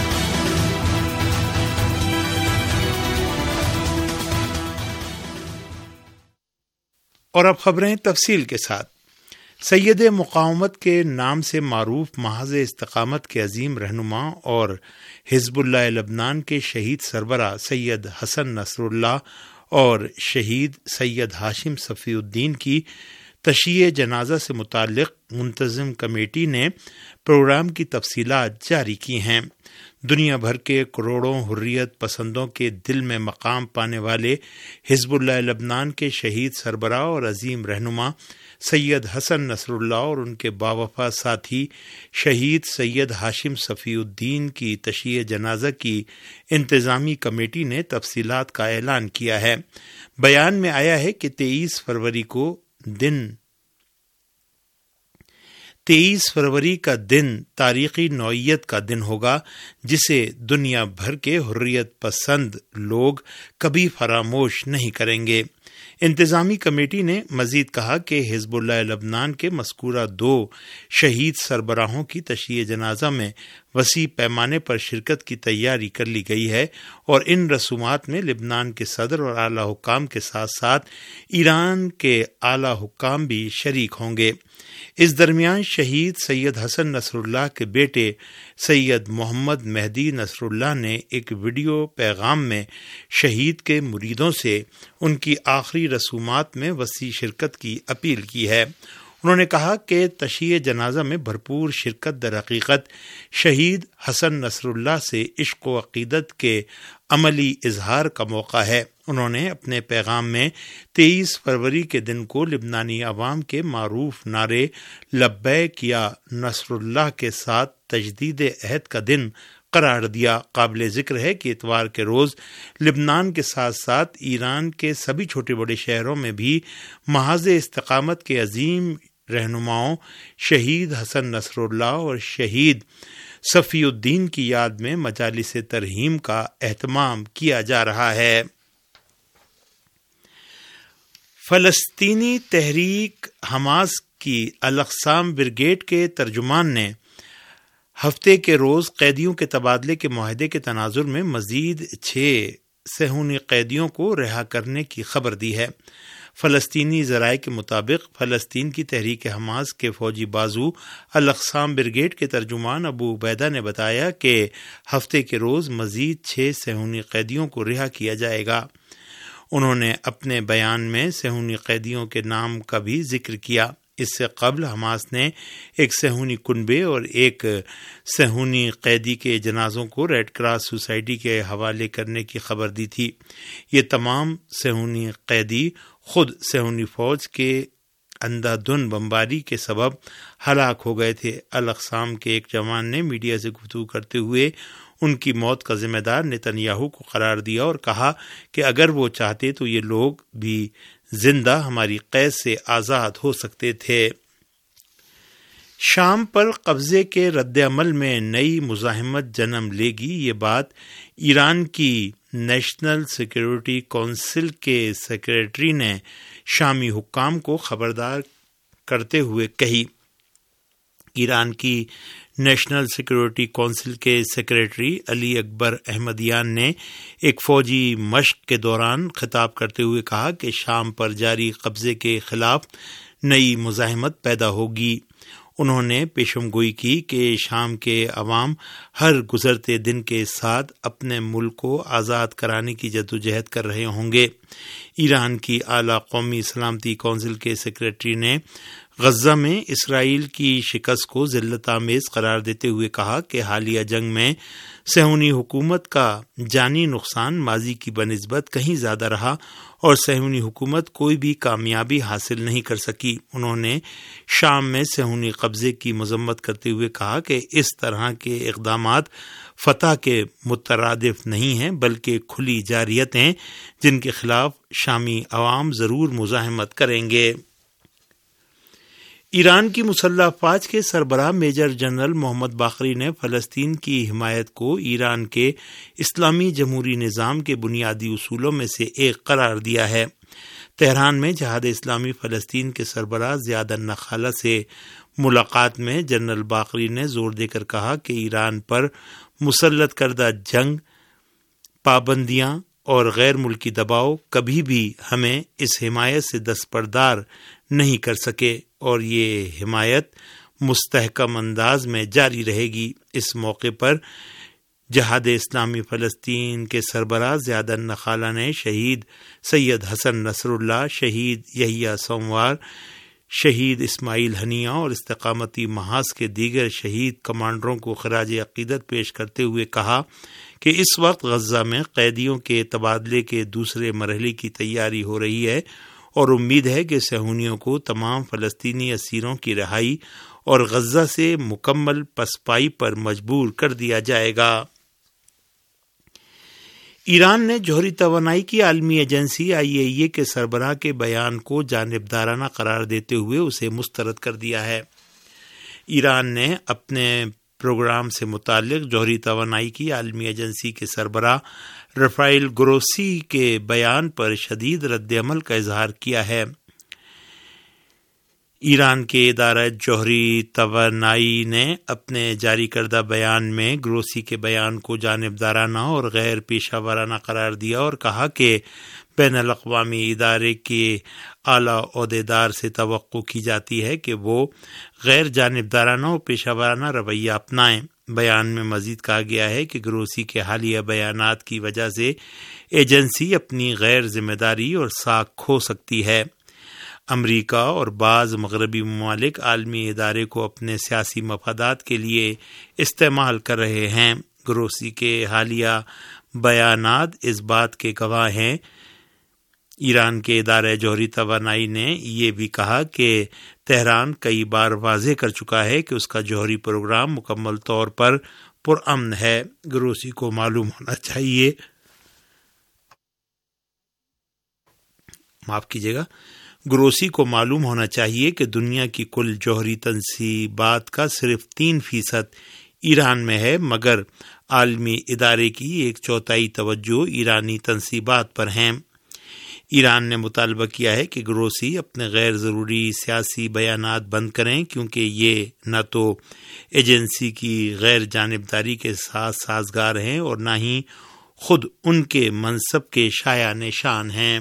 Speaker 4: اور اب خبریں تفصیل کے ساتھ۔ سید مقاومت کے نام سے معروف محض استقامت کے عظیم رہنما اور حزب اللہ لبنان کے شہید سربراہ سید حسن نصر اللہ اور شہید سید ہاشم صفی الدین کی تشییع جنازہ سے متعلق منتظم کمیٹی نے پروگرام کی تفصیلات جاری کی ہیں۔ دنیا بھر کے کروڑوں حریت پسندوں کے دل میں مقام پانے والے حزب اللہ لبنان کے شہید سربراہ اور عظیم رہنما سید حسن نصر اللہ اور ان کے باوفا ساتھی شہید سید ہاشم صفی الدین کی تشییع جنازہ کی انتظامی کمیٹی نے تفصیلات کا اعلان کیا ہے۔ بیان میں آیا ہے کہ 23 فروری کا دن تاریخی نوعیت کا دن ہوگا، جسے دنیا بھر کے حریت پسند لوگ کبھی فراموش نہیں کریں گے۔ انتظامی کمیٹی نے مزید کہا کہ حزب اللہ لبنان کے مذکورہ 2 شہید سربراہوں کی تشییع جنازہ میں وسیع پیمانے پر شرکت کی تیاری کر لی گئی ہے اور ان رسومات میں لبنان کے صدر اور اعلی حکام کے ساتھ ساتھ ایران کے اعلی حکام بھی شریک ہوں گے۔ اس درمیان شہید سید حسن نصر اللہ کے بیٹے سید محمد مہدی نصر اللہ نے ایک ویڈیو پیغام میں شہید کے مریدوں سے ان کی آخری رسومات میں وسیع شرکت کی اپیل کی ہے۔ انہوں نے کہا کہ تشییع جنازہ میں بھرپور شرکت در حقیقت شہید حسن نصر اللہ سے عشق و عقیدت کے عملی اظہار کا موقع ہے۔ انہوں نے اپنے پیغام میں 23 فروری کے دن کو لبنانی عوام کے معروف نعرے لبیک یا نصر اللہ کے ساتھ تجدید عہد کا دن قرار دیا۔ قابل ذکر ہے کہ اتوار کے روز لبنان کے ساتھ ساتھ ایران کے سبھی چھوٹے بڑے شہروں میں بھی محاذ استقامت کے عظیم رہنماؤں شہید حسن نصر اللہ اور شہید صفی الدین کی یاد میں مجالس ترحیم کا اہتمام کیا جا رہا ہے۔ فلسطینی تحریک حماس کی الاقصام بریگیڈ کے ترجمان نے ہفتے کے روز قیدیوں کے تبادلے کے معاہدے کے تناظر میں مزید 6 صہیونی قیدیوں کو رہا کرنے کی خبر دی ہے۔ فلسطینی ذرائع کے مطابق فلسطین کی تحریک حماس کے فوجی بازو الاقصام بریگیڈ کے ترجمان ابو عبیدہ نے بتایا کہ ہفتے کے روز مزید 6 صہیونی قیدیوں کو رہا کیا جائے گا۔ انہوں نے اپنے بیان میں صہیونی قیدیوں کے نام کا بھی ذکر کیا۔ اس سے قبل حماس نے ایک صہیونی کنبے اور ایک صہیونی قیدی کے جنازوں کو ریڈ کراس سوسائٹی کے حوالے کرنے کی خبر دی تھی۔ یہ تمام صہیونی قیدی خود صہیونی فوج کے اندھا دھند بمباری کے سبب ہلاک ہو گئے تھے۔ الاقصام کے ایک جوان نے میڈیا سے گفتگو کرتے ہوئے ان کی موت کا ذمہ دار نتنیاہو کو قرار دیا اور کہا کہ اگر وہ چاہتے تو یہ لوگ بھی زندہ ہماری قید سے آزاد ہو سکتے تھے۔ شام پر قبضے کے رد عمل میں نئی مزاحمت جنم لے گی، یہ بات ایران کی نیشنل سیکیورٹی کونسل کے سیکریٹری نے شامی حکام کو خبردار کرتے ہوئے کہی۔ ایران کی نیشنل سیکیورٹی کونسل کے سیکریٹری علی اکبر احمدیان نے ایک فوجی مشق کے دوران خطاب کرتے ہوئے کہا کہ شام پر جاری قبضے کے خلاف نئی مزاحمت پیدا ہوگی۔ انہوں نے پیشن گوئی کی کہ شام کے عوام ہر گزرتے دن کے ساتھ اپنے ملک کو آزاد کرانے کی جدوجہد کر رہے ہوں گے۔ ایران کی اعلیٰ قومی سلامتی کونسل کے سیکریٹری نے غزہ میں اسرائیل کی شکست کو ذلت آمیز قرار دیتے ہوئے کہا کہ حالیہ جنگ میں صہیونی حکومت کا جانی نقصان ماضی کی بنسبت کہیں زیادہ رہا اور صہیونی حکومت کوئی بھی کامیابی حاصل نہیں کر سکی۔ انہوں نے شام میں صہیونی قبضے کی مذمت کرتے ہوئے کہا کہ اس طرح کے اقدامات فتح کے مترادف نہیں ہیں بلکہ کھلی جارحیت ہیں جن کے خلاف شامی عوام ضرور مزاحمت کریں گے۔ ایران کی مسلح افواج کے سربراہ میجر جنرل محمد باقری نے فلسطین کی حمایت کو ایران کے اسلامی جمہوری نظام کے بنیادی اصولوں میں سے ایک قرار دیا ہے۔ تہران میں جہاد اسلامی فلسطین کے سربراہ زیاد النخالہ سے ملاقات میں جنرل باقری نے زور دے کر کہا کہ ایران پر مسلط کردہ جنگ، پابندیاں اور غیر ملکی دباؤ کبھی بھی ہمیں اس حمایت سے دستبردار نہیں کر سکے اور یہ حمایت مستحکم انداز میں جاری رہے گی۔ اس موقع پر جہاد اسلامی فلسطین کے سربراہ زیاد النخالہ نے شہید سید حسن نصر اللہ، شہید یحییٰ سموار، شہید اسماعیل ہنیہ اور استقامتی محاذ کے دیگر شہید کمانڈروں کو خراج عقیدت پیش کرتے ہوئے کہا کہ اس وقت غزہ میں قیدیوں کے تبادلے کے دوسرے مرحلے کی تیاری ہو رہی ہے اور امید ہے کہ صہیونیوں کو تمام فلسطینی اسیروں کی رہائی اور غزہ سے مکمل پسپائی پر مجبور کر دیا جائے گا۔ ایران نے جوہری توانائی کی عالمی ایجنسی IAEA کے سربراہ کے بیان کو جانبدارانہ قرار دیتے ہوئے اسے مسترد کر دیا ہے۔ ایران نے اپنے پروگرام سے متعلق جوہری توانائی کی عالمی ایجنسی کے سربراہ رفائل گروسی کے بیان پر شدید رد عمل کا اظہار کیا ہے۔ ایران کے ادارہ جوہری توانائی نے اپنے جاری کردہ بیان میں گروسی کے بیان کو جانبدارانہ اور غیر پیشہ ورانہ قرار دیا اور کہا کہ بین الاقوامی ادارے کے اعلیٰ عہدیدار سے توقع کی جاتی ہے کہ وہ غیر جانبدارانہ اور پیشہ ورانہ رویہ اپنائیں۔ بیان میں مزید کہا گیا ہے کہ گروسی کے حالیہ بیانات کی وجہ سے ایجنسی اپنی غیر ذمہ داری اور ساکھ کھو سکتی ہے۔ امریکہ اور بعض مغربی ممالک عالمی ادارے کو اپنے سیاسی مفادات کے لیے استعمال کر رہے ہیں۔ گروسی کے حالیہ بیانات اس بات کے گواہ ہیں۔ ایران کے ادارہ جوہری توانائی نے یہ بھی کہا کہ تہران کئی بار واضح کر چکا ہے کہ اس کا جوہری پروگرام مکمل طور پر پرامن ہے۔ گروسی کو معلوم ہونا چاہیے گروسی کو معلوم ہونا چاہیے کہ دنیا کی کل جوہری تنصیبات کا صرف 3% ایران میں ہے، مگر عالمی ادارے کی 1/4 توجہ ایرانی تنصیبات پر ہیں۔ ایران نے مطالبہ کیا ہے کہ گروسی اپنے غیر ضروری سیاسی بیانات بند کریں، کیونکہ یہ نہ تو ایجنسی کی غیر جانبداری کے ساتھ سازگار ہیں اور نہ ہی خود ان کے منصب کے شایع نشان ہیں۔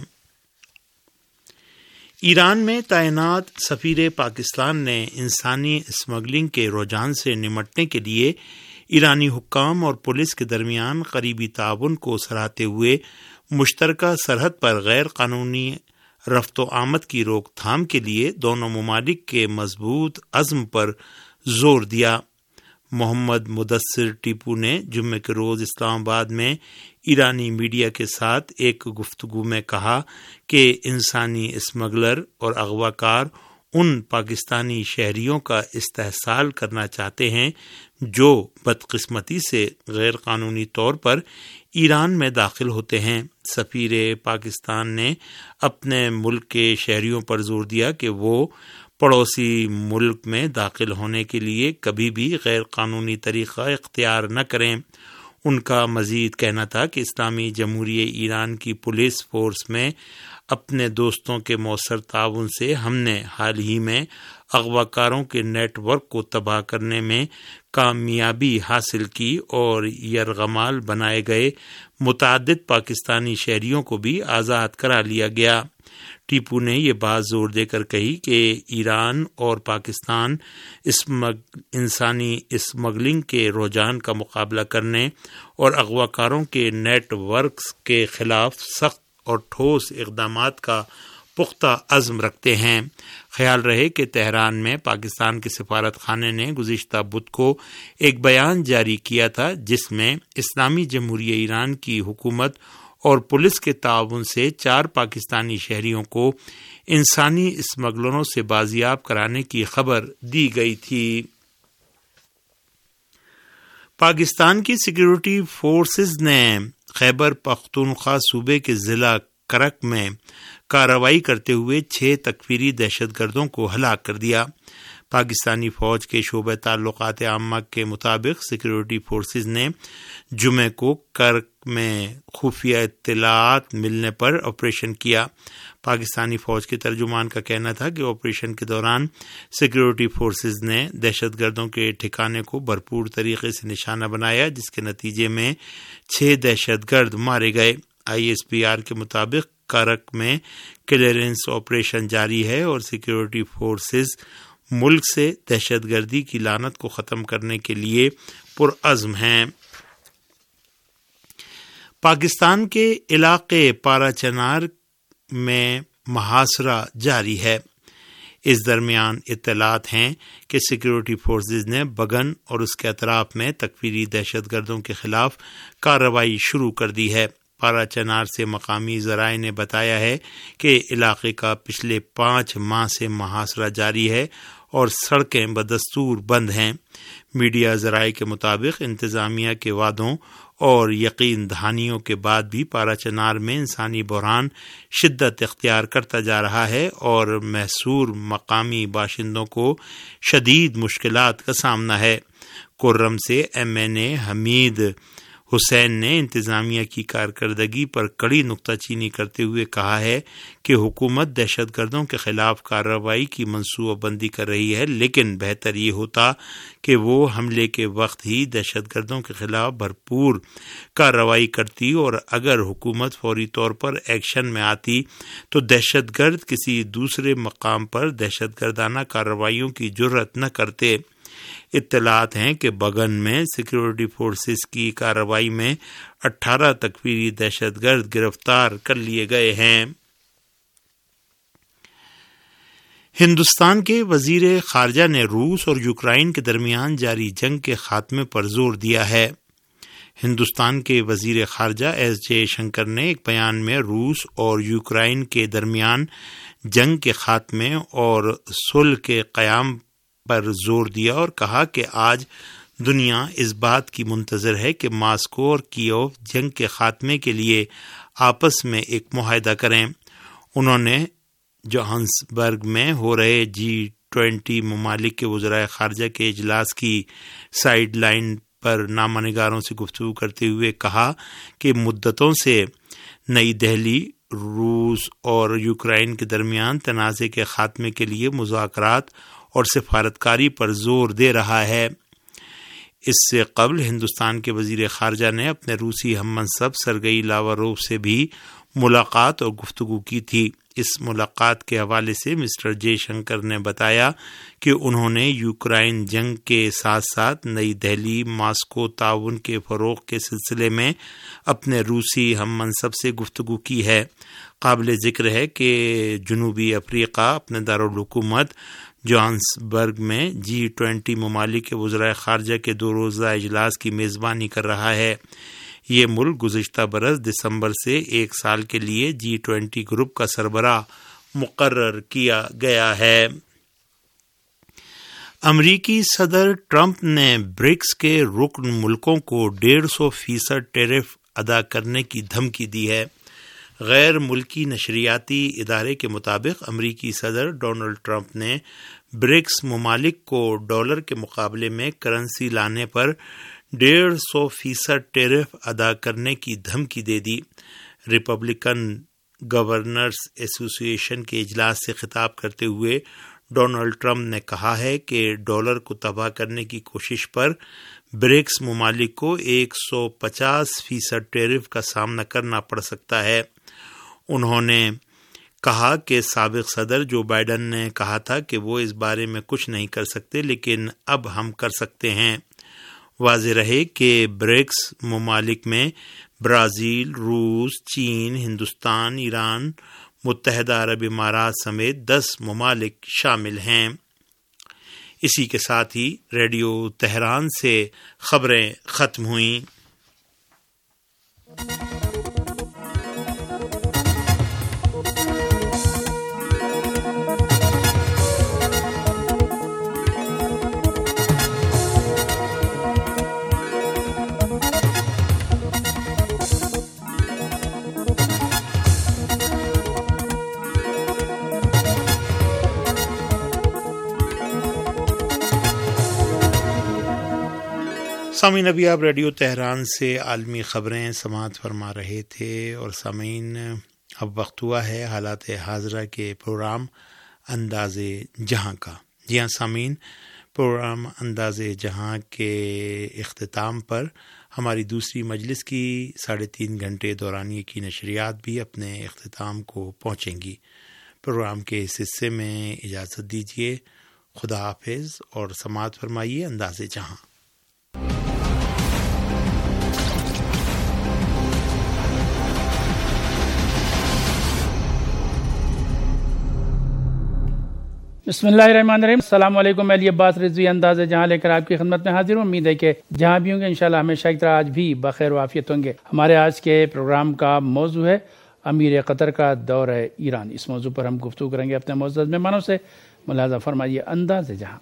Speaker 4: ایران میں تعینات سفیر پاکستان نے انسانی اسمگلنگ کے رجحان سے نمٹنے کے لیے ایرانی حکام اور پولیس کے درمیان قریبی تعاون کو سراہتے ہوئے مشترکہ سرحد پر غیر قانونی رفت و آمد کی روک تھام کے لیے دونوں ممالک کے مضبوط عزم پر زور دیا۔ محمد مدثر ٹیپو نے جمعے کے روز اسلام آباد میں ایرانی میڈیا کے ساتھ ایک گفتگو میں کہا کہ انسانی اسمگلر اور اغوا کار ان پاکستانی شہریوں کا استحصال کرنا چاہتے ہیں جو بدقسمتی سے غیر قانونی طور پر ایران میں داخل ہوتے ہیں۔ سفیر پاکستان نے اپنے ملک کے شہریوں پر زور دیا کہ وہ پڑوسی ملک میں داخل ہونے کے لیے کبھی بھی غیر قانونی طریقہ اختیار نہ کریں۔ ان کا مزید کہنا تھا کہ اسلامی جمہوریہ ایران کی پولیس فورس میں اپنے دوستوں کے مؤثر تعاون سے ہم نے حال ہی میں اغوا کاروں کے نیٹ ورک کو تباہ کرنے میں کامیابی حاصل کی اور یرغمال بنائے گئے متعدد پاکستانی شہریوں کو بھی آزاد کرا لیا گیا۔ ٹیپو نے یہ بات زور دے کر کہی کہ ایران اور پاکستان انسانی اسمگلنگ کے رجحان کا مقابلہ کرنے اور اغوا کاروں کے نیٹ ورکس کے خلاف سخت اور ٹھوس اقدامات کا پختہ عزم رکھتے ہیں۔ خیال رہے کہ تہران میں پاکستان کے سفارت خانے نے گزشتہ بدھ کو ایک بیان جاری کیا تھا جس میں اسلامی جمہوریہ ایران کی حکومت اور پولیس کے تعاون سے 4 پاکستانی شہریوں کو انسانی اسمگلروں سے بازیاب کرانے کی خبر دی گئی تھی۔ پاکستان کی سیکیورٹی فورسز نے خیبر پختونخوا صوبے کے ضلع کرک میں کارروائی کرتے ہوئے 6 تکفیری دہشت گردوں کو ہلاک کر دیا۔ پاکستانی فوج کے شعبہ تعلقات عامہ کے مطابق سیکیورٹی فورسز نے جمعے کو کرک میں خفیہ اطلاعات ملنے پر آپریشن کیا۔ پاکستانی فوج کے ترجمان کا کہنا تھا کہ آپریشن کے دوران سیکیورٹی فورسز نے دہشت گردوں کے ٹھکانے کو بھرپور طریقے سے نشانہ بنایا، جس کے نتیجے میں 6 دہشت گرد مارے گئے۔ ISPR کے مطابق کرک میں کلیئرنس آپریشن جاری ہے اور سیکیورٹی فورسز ملک سے دہشت گردی کی لعنت کو ختم کرنے کے لیے پرعزم ہیں۔ پاکستان کے علاقے پارا چنار میں محاصرہ جاری ہے۔ اس درمیان اطلاعات ہیں کہ سیکیورٹی فورسز نے بگن اور اس کے اطراف میں تکفیری دہشت گردوں کے خلاف کارروائی شروع کر دی ہے۔ پارا چنار سے مقامی ذرائع نے بتایا ہے کہ علاقے کا پچھلے 5 ماہ سے محاصرہ جاری ہے اور سڑکیں بدستور بند ہیں۔ میڈیا ذرائع کے مطابق انتظامیہ کے وعدوں اور یقین دہانیوں کے بعد بھی پارا چنار میں انسانی بحران شدت اختیار کرتا جا رہا ہے اور محصور مقامی باشندوں کو شدید مشکلات کا سامنا ہے۔ کرم سے MNA حمید حسین نے انتظامیہ کی کارکردگی پر کڑی نکتہ چینی کرتے ہوئے کہا ہے کہ حکومت دہشت گردوں کے خلاف کارروائی کی منصوبہ بندی کر رہی ہے، لیکن بہتر یہ ہوتا کہ وہ حملے کے وقت ہی دہشت گردوں کے خلاف بھرپور کارروائی کرتی، اور اگر حکومت فوری طور پر ایکشن میں آتی تو دہشت گرد کسی دوسرے مقام پر دہشت گردانہ کارروائیوں کی جرأت نہ کرتے۔ اطلاعات ہیں کہ بگن میں سیکیورٹی فورسز کی کارروائی میں 18 تکفیری دہشت گرد گرفتار کر لیے گئے ہیں۔ ہندوستان کے وزیر خارجہ نے روس اور یوکرائن کے درمیان جاری جنگ کے خاتمے پر زور دیا ہے۔ ہندوستان کے وزیر خارجہ ایس جے شنکر نے ایک بیان میں روس اور یوکرائن کے درمیان جنگ کے خاتمے اور صلح کے قیام پر زور دیا اور کہا کہ آج دنیا اس بات کی منتظر ہے کہ ماسکو اور کیو جنگ کے خاتمے کے لیے آپس میں ایک معاہدہ کریں۔ انہوں نے جوہانسبرگ میں ہو رہے G20 ممالک کے وزرائے خارجہ کے اجلاس کی سائیڈ لائن پر نامہ نگاروں سے گفتگو کرتے ہوئے کہا کہ مدتوں سے نئی دہلی روس اور یوکرائن کے درمیان تنازع کے خاتمے کے لیے مذاکرات اور سفارتکاری پر زور دے رہا ہے۔ اس سے قبل ہندوستان کے وزیر خارجہ نے اپنے روسی ہم منصب سرگئی لاواروف سے بھی ملاقات اور گفتگو کی تھی۔ اس ملاقات کے حوالے سے مسٹر جے شنکر نے بتایا کہ انہوں نے یوکرائن جنگ کے ساتھ ساتھ نئی دہلی ماسکو تعاون کے فروغ کے سلسلے میں اپنے روسی ہم منصب سے گفتگو کی ہے۔ قابل ذکر ہے کہ جنوبی افریقہ اپنے دارالحکومت جوہانسبرگ میں G20 ممالک کے وزرائے خارجہ کے 2 روزہ اجلاس کی میزبانی کر رہا ہے۔ یہ ملک گزشتہ برس دسمبر سے 1 سال کے لیے G20 گروپ کا سربراہ مقرر کیا گیا ہے۔ امریکی صدر ٹرمپ نے برکس کے رکن ملکوں کو 150% ٹیرف ادا کرنے کی دھمکی دی ہے۔ غیر ملکی نشریاتی ادارے کے مطابق امریکی صدر ڈونلڈ ٹرمپ نے برکس ممالک کو ڈالر کے مقابلے میں کرنسی لانے پر 150% ٹیرف ادا کرنے کی دھمکی دے دی۔ ریپبلکن گورنرز ایسوسی ایشن کے اجلاس سے خطاب کرتے ہوئے ڈونلڈ ٹرمپ نے کہا ہے کہ ڈالر کو تباہ کرنے کی کوشش پر برکس ممالک کو 150% ٹیرف کا سامنا کرنا پڑ سکتا ہے۔ انہوں نے کہا کہ سابق صدر جو بائیڈن نے کہا تھا کہ وہ اس بارے میں کچھ نہیں کر سکتے، لیکن اب ہم کر سکتے ہیں۔ واضح رہے کہ برکس ممالک میں برازیل، روس، چین، ہندوستان، ایران، متحدہ عرب امارات سمیت 10 ممالک شامل ہیں۔ اسی کے ساتھ ہی ریڈیو تہران سے خبریں ختم ہوئیں۔ سامعین، ابھی آپ ریڈیو تہران سے عالمی خبریں سماعت فرما رہے تھے، اور سامعین اب وقت ہوا ہے حالات حاضرہ کے پروگرام انداز جہاں کا۔ جی ہاں سامعین، پروگرام انداز جہاں کے اختتام پر ہماری دوسری مجلس کی 3.5 گھنٹے دورانیے کی نشریات بھی اپنے اختتام کو پہنچیں گی۔ پروگرام کے اس حصے میں اجازت دیجیے۔ خدا حافظ اور سماعت فرمائیے انداز جہاں۔
Speaker 6: بسم اللہ الرحمن الرحیم. السلام علیکم. علی عباس رضوی انداز جہاں لے کر آپ کی خدمت میں حاضر ہوں. امید ہے کہ جہاں بھی ہوں گے انشاءاللہ ہمیشہ کی طرح آج بھی بخیر و عافیت ہوں گے. ہمارے آج کے پروگرام کا موضوع ہے امیر قطر کا دور ایران. اس موضوع پر ہم گفتگو کریں گے اپنے معزز مہمانوں سے. ملاحظہ فرمائیے انداز جہاں.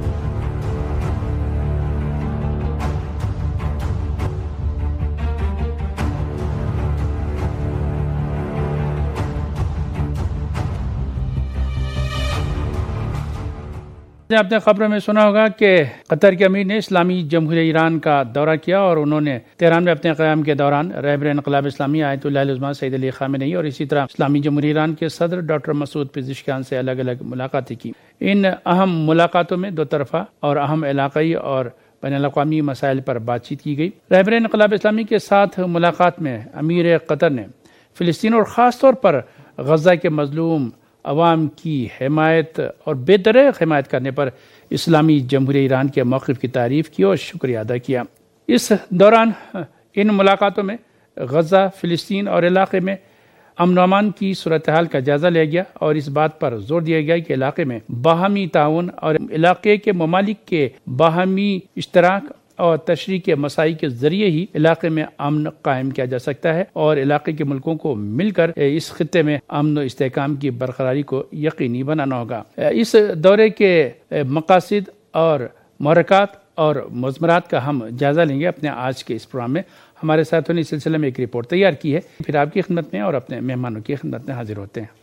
Speaker 6: آپ نے خبروں میں سنا ہوگا کہ قطر کے امیر نے اسلامی جمہوریہ ایران کا دورہ کیا اور انہوں نے تہران میں اپنے قیام کے دوران رہبر انقلاب اسلامی آیت اللہ العظمہ سید علی خامنئی اور اسی طرح اسلامی جمہوریہ ایران کے صدر ڈاکٹر مسعود پزشکیان سے الگ الگ ملاقاتیں کی. ان اہم ملاقاتوں میں دو طرفہ اور اہم علاقائی اور بین الاقوامی مسائل پر بات چیت کی گئی. رہبر انقلاب اسلامی کے ساتھ ملاقات میں امیر قطر نے فلسطین اور خاص طور پر غزہ کے مظلوم عوام کی حمایت اور بے دریغ حمایت کرنے پر اسلامی جمہوریہ ایران کے موقف کی تعریف کی اور شکریہ ادا کیا. اس دوران ان ملاقاتوں میں غزہ، فلسطین اور علاقے میں امن و امان کی صورتحال کا جائزہ لیا گیا اور اس بات پر زور دیا گیا کہ علاقے میں باہمی تعاون اور علاقے کے ممالک کے باہمی اشتراک اور تشریح کے مساعی کے ذریعے ہی علاقے میں امن قائم کیا جا سکتا ہے اور علاقے کے ملکوں کو مل کر اس خطے میں امن و استحکام کی برقراری کو یقینی بنانا ہوگا. اس دورے کے مقاصد اور محرکات اور مضمرات کا ہم جائزہ لیں گے اپنے آج کے اس پروگرام میں. ہمارے ساتھوں نے اس سلسلے میں ایک رپورٹ تیار کی ہے، پھر آپ کی خدمت میں اور اپنے مہمانوں کی خدمت میں حاضر ہوتے ہیں.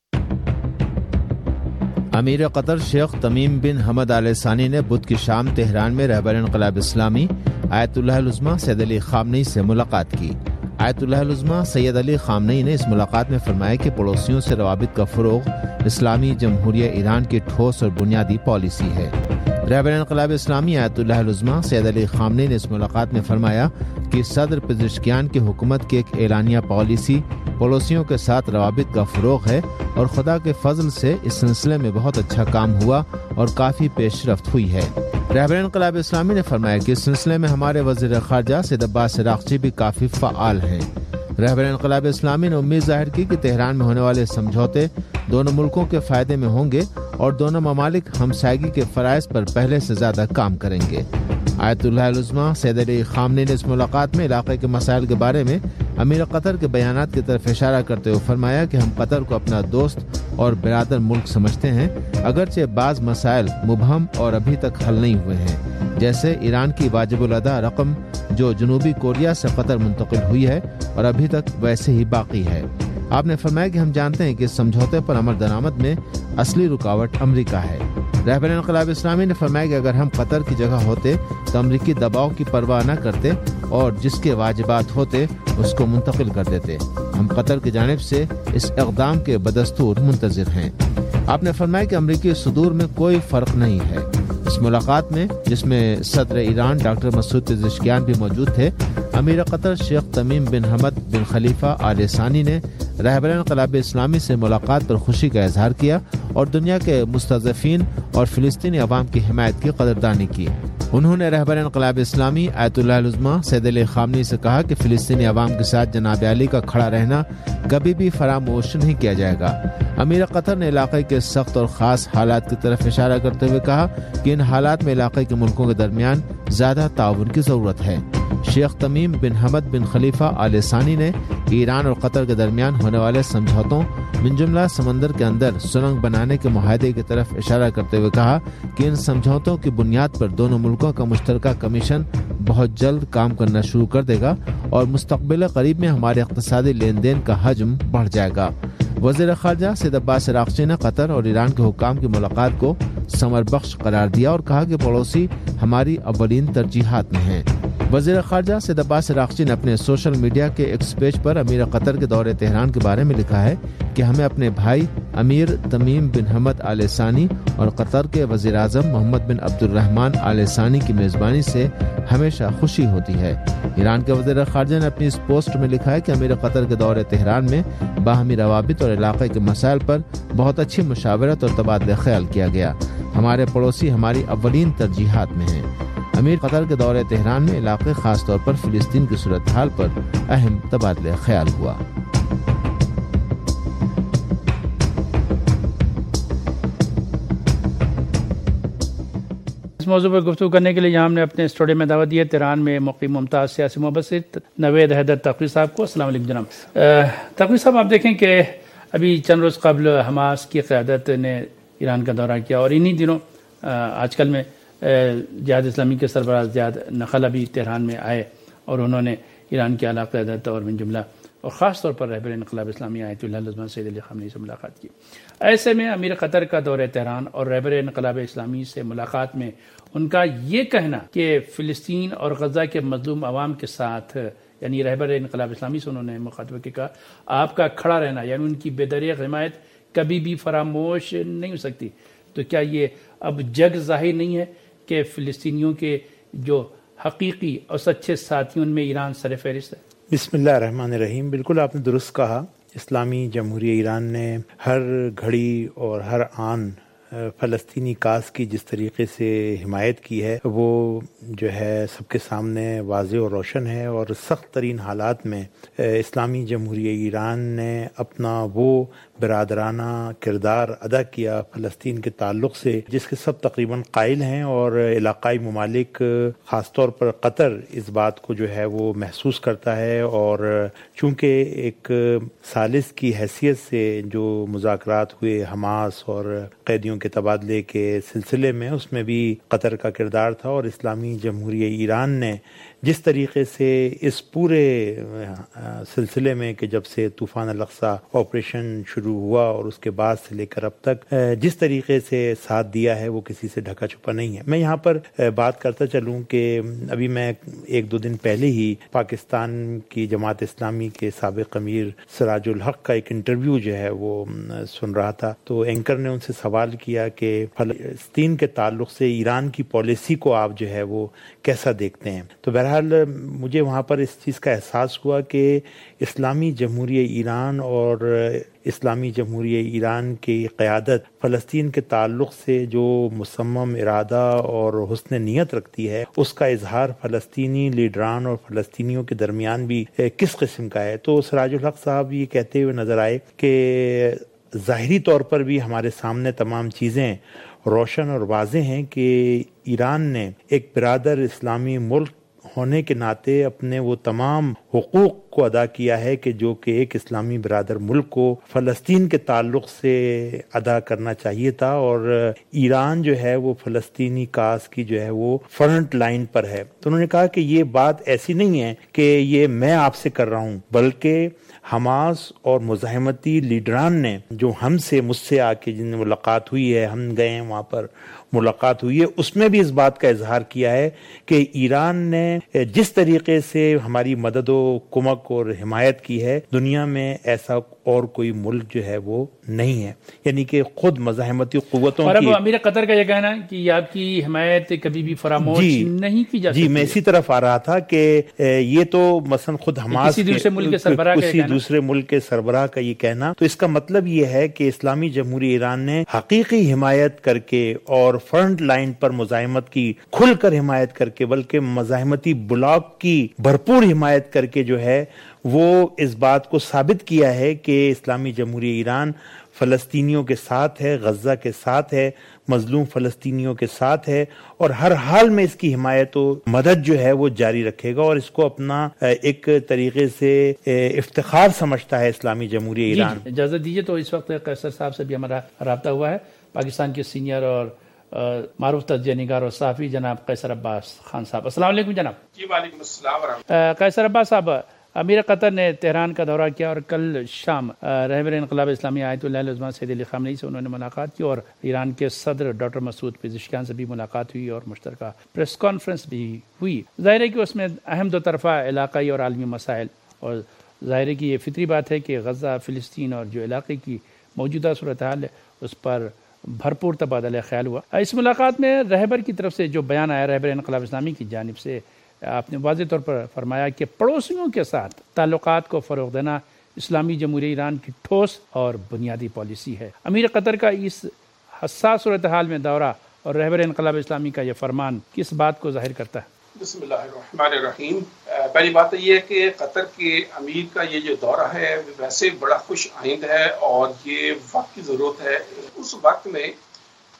Speaker 7: امیر قطر شیخ تمیم بن حمد آل ثانی نے بدھ کی شام تہران میں رہبر انقلاب اسلامی آیت اللہ العظمہ سید علی خامنئی سے ملاقات کی. آیت اللہ العظمہ سید علی خامنئی نے اس ملاقات میں فرمایا کہ پڑوسیوں سے روابط کا فروغ اسلامی جمہوریہ ایران کی ٹھوس اور بنیادی پالیسی ہے. رہبر انقلاب اسلامی آیت اللہ العظمہ سید علی خامنئی نے اس ملاقات میں فرمایا کہ صدر پزشکیان کی حکومت کی ایک اعلانیہ پالیسی پڑوسیوں کے ساتھ روابط کا فروغ ہے اور خدا کے فضل سے اس سلسلے میں بہت اچھا کام ہوا اور کافی پیش رفت ہوئی ہے. رہبر انقلاب اسلامی نے فرمایا کہ اس سلسلے میں ہمارے وزیر خارجہ سید عباس عراقچی بھی کافی فعال ہیں. رہبر انقلاب اسلامی نے امید ظاہر کی کہ تہران میں ہونے والے سمجھوتے دونوں ملکوں کے فائدے میں ہوں گے اور دونوں ممالک ہمسائیگی کے فرائض پر پہلے سے زیادہ کام کریں گے. آیت اللہ العظمہ سید علی خامنئی نے اس ملاقات میں علاقے کے مسائل کے بارے میں امیر قطر کے بیانات کی طرف اشارہ کرتے ہوئے فرمایا کہ ہم قطر کو اپنا دوست اور برادر ملک سمجھتے ہیں، اگرچہ بعض مسائل مبہم اور ابھی تک حل نہیں ہوئے ہیں، جیسے ایران کی واجب الادا رقم جو جنوبی کوریا سے قطر منتقل ہوئی ہے اور ابھی تک ویسے ہی باقی ہے. آپ نے فرمایا کہ ہم جانتے ہیں کہ اس سمجھوتے پر عمل درآمد میں اصلی رکاوٹ امریکہ ہے. رہبر انقلاب اسلامی نے فرمایا کہ اگر ہم قطر کی جگہ ہوتے تو امریکی دباؤ کی پرواہ نہ کرتے اور جس کے واجبات ہوتے اس کو منتقل کر دیتے. ہم قطر کی جانب سے اس اقدام کے بدستور منتظر ہیں. آپ نے فرمایا کہ امریکی صدور میں کوئی فرق نہیں ہے. اس ملاقات میں جس میں صدر ایران ڈاکٹر مسعود پزشکیان بھی موجود تھے، امیر قطر شیخ تمیم بن حمد بن خلیفہ آل ثانی نے رہبر انقلاب اسلامی سے ملاقات پر خوشی کا اظہار کیا اور دنیا کے مستضعفین اور فلسطینی عوام کی حمایت کی قدردانی کی. انہوں نے رہبر انقلاب اسلامی آیت اللہ العظمہ سید علی خامنئی سے کہا کہ فلسطینی عوام کے ساتھ جناب علی کا کھڑا رہنا کبھی بھی فراموش نہیں کیا جائے گا. امیر قطر نے علاقے کے سخت اور خاص حالات کی طرف اشارہ کرتے ہوئے کہا کہ ان حالات میں علاقے کے ملکوں کے درمیان زیادہ تعاون کی ضرورت ہے. شیخ تمیم بن حمد بن خلیفہ آل ثانی نے ایران اور قطر کے درمیان ہونے والے سمجھوتوں من جملہ سمندر کے اندر سرنگ بنانے کے معاہدے کی طرف اشارہ کرتے ہوئے کہا کہ ان سمجھوتوں کی بنیاد پر دونوں ملکوں کا مشترکہ کمیشن بہت جلد کام کرنا شروع کر دے گا اور مستقبل قریب میں ہمارے اقتصادی لین دین کا حجم بڑھ جائے گا. وزیر خارجہ سید عباس عراقچی نے قطر اور ایران کے حکام کی ملاقات کو ثمر بخش قرار دیا اور کہا کہ پڑوسی ہماری اولین ترجیحات میں ہیں. وزیر خارجہ سید عباس عراقچی نے اپنے سوشل میڈیا کے ایکس پیج پر امیر قطر کے دورے تہران کے بارے میں لکھا ہے کہ ہمیں اپنے بھائی امیر تمیم بن حمد آل ثانی اور قطر کے وزیر اعظم محمد بن عبد الرحمن آل ثانی کی میزبانی سے ہمیشہ خوشی ہوتی ہے. ایران کے وزیر خارجہ نے اپنی اس پوسٹ میں لکھا ہے کہ امیر قطر کے دورے تہران میں باہمی روابط اور علاقے کے مسائل پر بہت اچھی مشاورت اور تبادلہ خیال کیا گیا. ہمارے پڑوسی ہماری اولین ترجیحات میں ہیں. امیر قطر کے دورے تہران میں علاقے خاص طور پر فلسطین کی صورتحال پر اہم تبادلہ خیال ہوا.
Speaker 6: اس موضوع پر گفتگو کرنے کے لیے یہاں ہم نے اپنے اسٹوڈیو میں دعوت دی ہے تہران میں مقیم ممتاز سیاسی مبصر نوید حیدر تقوی صاحب کو. السلام علیکم جناب. تقوی صاحب، آپ دیکھیں کہ ابھی چند روز قبل حماس کی قیادت نے ایران کا دورہ کیا، اور انہی دنوں آج کل میں جہاد اسلامی کے سربراہ زیاد نخل ابھی تہران میں آئے اور انہوں نے ایران کی اعلیٰ قیادت اور من جملہ اور خاص طور پر رہبر انقلاب اسلامی آیت اللہ العظمہ سید علی خامنئی سے ملاقات کی. ایسے میں امیر قطر کا دورہ تہران اور رہبر انقلاب اسلامی سے ملاقات میں ان کا یہ کہنا کہ فلسطین اور غزہ کے مظلوم عوام کے ساتھ، یعنی رہبر انقلاب اسلامی سے انہوں نے مخاطب کے کہا آپ کا کھڑا رہنا، یعنی ان کی بے دریغ حمایت کبھی بھی فراموش نہیں ہو سکتی. تو کیا یہ اب جگ ظاہر نہیں ہے کہ فلسطینیوں کے جو حقیقی اور سچے ساتھیوں میں ایران سر فہرست ہے؟
Speaker 4: بسم اللہ الرحمن الرحیم. بالکل آپ نے درست کہا. اسلامی جمہوریہ ایران نے ہر گھڑی اور ہر آن فلسطینی کاز کی جس طریقے سے حمایت کی ہے وہ جو ہے سب کے سامنے واضح اور روشن ہے، اور سخت ترین حالات میں اسلامی جمہوریہ ایران نے اپنا وہ برادرانہ کردار ادا کیا فلسطین کے تعلق سے جس کے سب تقریباً قائل ہیں، اور علاقائی ممالک خاص طور پر قطر اس بات کو جو ہے وہ محسوس کرتا ہے. اور چونکہ ایک ثالث کی حیثیت سے جو مذاکرات ہوئے حماس اور قیدیوں کے تبادلے کے سلسلے میں، اس میں بھی قطر کا کردار تھا. اور اسلامی جمہوریہ ایران نے جس طریقے سے اس پورے سلسلے میں کہ جب سے طوفان الاقصی آپریشن شروع ہوا اور اس کے بعد سے لے کر اب تک جس طریقے سے ساتھ دیا ہے وہ کسی سے ڈھکا چھپا نہیں ہے. میں یہاں پر بات کرتا چلوں کہ ابھی میں 1-2 دن پہلے ہی پاکستان کی جماعت اسلامی کے سابق امیر سراج الحق کا ایک انٹرویو جو ہے وہ سن رہا تھا. تو اینکر نے ان سے سوال کیا کہ فلسطین کے تعلق سے ایران کی پالیسی کو آپ جو ہے وہ کیسا دیکھتے ہیں. تو بہرحال مجھے وہاں پر اس چیز کا احساس ہوا کہ اسلامی جمہوریہ ایران اور اسلامی جمہوریہ ایران کی قیادت فلسطین کے تعلق سے جو مصمم ارادہ اور حسن نیت رکھتی ہے، اس کا اظہار فلسطینی لیڈران اور فلسطینیوں کے درمیان بھی کس قسم کا ہے. تو سراج الحق صاحب یہ کہتے ہوئے نظر آئے کہ ظاہری طور پر بھی ہمارے سامنے تمام چیزیں روشن اور واضح ہیں کہ ایران نے ایک برادر اسلامی ملک ہونے کے ناطے اپنے وہ تمام حقوق کو ادا کیا ہے کہ جو کہ ایک اسلامی برادر ملک کو فلسطین کے تعلق سے ادا کرنا چاہیے تھا. اور ایران جو ہے وہ فلسطینی کاز کی جو ہے وہ فرنٹ لائن پر ہے. تو انہوں نے کہا کہ یہ بات ایسی نہیں ہے کہ یہ میں آپ سے کر رہا ہوں، بلکہ حماس اور مزاحمتی لیڈران نے جو مجھ سے آ کے جن ملاقات ہوئی ہے، ہم گئے ہیں وہاں پر ملاقات ہوئی ہے، اس میں بھی اس بات کا اظہار کیا ہے کہ ایران نے جس طریقے سے ہماری مدد و کمک اور حمایت کی ہے، دنیا میں ایسا اور کوئی ملک جو ہے وہ نہیں ہے. یعنی کہ خود مزاحمتی قوتوں
Speaker 6: اور اب امیر قطر کا یہ کہنا ہے کہ آپ کی حمایت کبھی بھی فراموش نہیں کی جا سکتی.
Speaker 4: جی میں اسی طرف آ رہا تھا کہ یہ تو مثلا خود حماس کسی دوسرے ملک کے سربراہ کا یہ کہنا، تو اس کا مطلب یہ ہے کہ اسلامی جمہوریہ ایران نے حقیقی حمایت کر کے اور فرنٹ لائن پر مزاحمت کی کھل کر حمایت کر کے، بلکہ مزاحمتی بلاک کی بھرپور حمایت کر کے جو ہے وہ اس بات کو ثابت کیا ہے کہ اسلامی جمہوریہ ایران فلسطینیوں کے ساتھ ہے، غزہ کے ساتھ ہے، مظلوم فلسطینیوں کے ساتھ ہے، اور ہر حال میں اس کی حمایت و مدد جو ہے وہ جاری رکھے گا، اور اس کو اپنا ایک طریقے سے افتخار سمجھتا ہے اسلامی جمہوریہ ایران.
Speaker 6: اجازت دیجیے تو اس وقت قیصر صاحب سے بھی ہمارا رابطہ ہوا ہے، پاکستان کے سینئر اور معروف تجزیہ نگار اور صحافی جناب قیصر عباس خان صاحب. السلام علیکم جناب.
Speaker 8: جی وعلیکم السلام ورحمۃ.
Speaker 6: قیصر عباس صاحب، امیر قطر نے تہران کا دورہ کیا اور کل شام رہبر انقلاب اسلامی آیت اللہ العظمہ سید علی خامنئی سے انہوں نے ملاقات کی، اور ایران کے صدر ڈاکٹر مسعود پزشکیان سے بھی ملاقات ہوئی اور مشترکہ پریس کانفرنس بھی ہوئی. ظاہر ہے کہ اس میں اہم 2 طرفہ علاقائی اور عالمی مسائل، اور ظاہر ہے کہ یہ فطری بات ہے کہ غزہ، فلسطین اور جو علاقے کی موجودہ صورتحال ہے اس پر بھرپور تبادلہ خیال ہوا. اس ملاقات میں رہبر کی طرف سے جو بیان آیا رہبر انقلاب اسلامی کی جانب سے، آپ نے واضح طور پر فرمایا کہ پڑوسیوں کے ساتھ تعلقات کو فروغ دینا اسلامی جمہوریہ ایران کی ٹھوس اور بنیادی پالیسی ہے. امیر قطر کا اس حساس صورتحال میں دورہ اور رہبر انقلاب اسلامی کا یہ فرمان کس بات کو ظاہر کرتا ہے؟
Speaker 8: بسم اللہ الرحمن الرحیم. پہلی بات تو یہ ہے کہ قطر کے امیر کا یہ جو دورہ ہے ویسے بڑا خوش آئند ہے، اور یہ وقت کی ضرورت ہے. اس وقت میں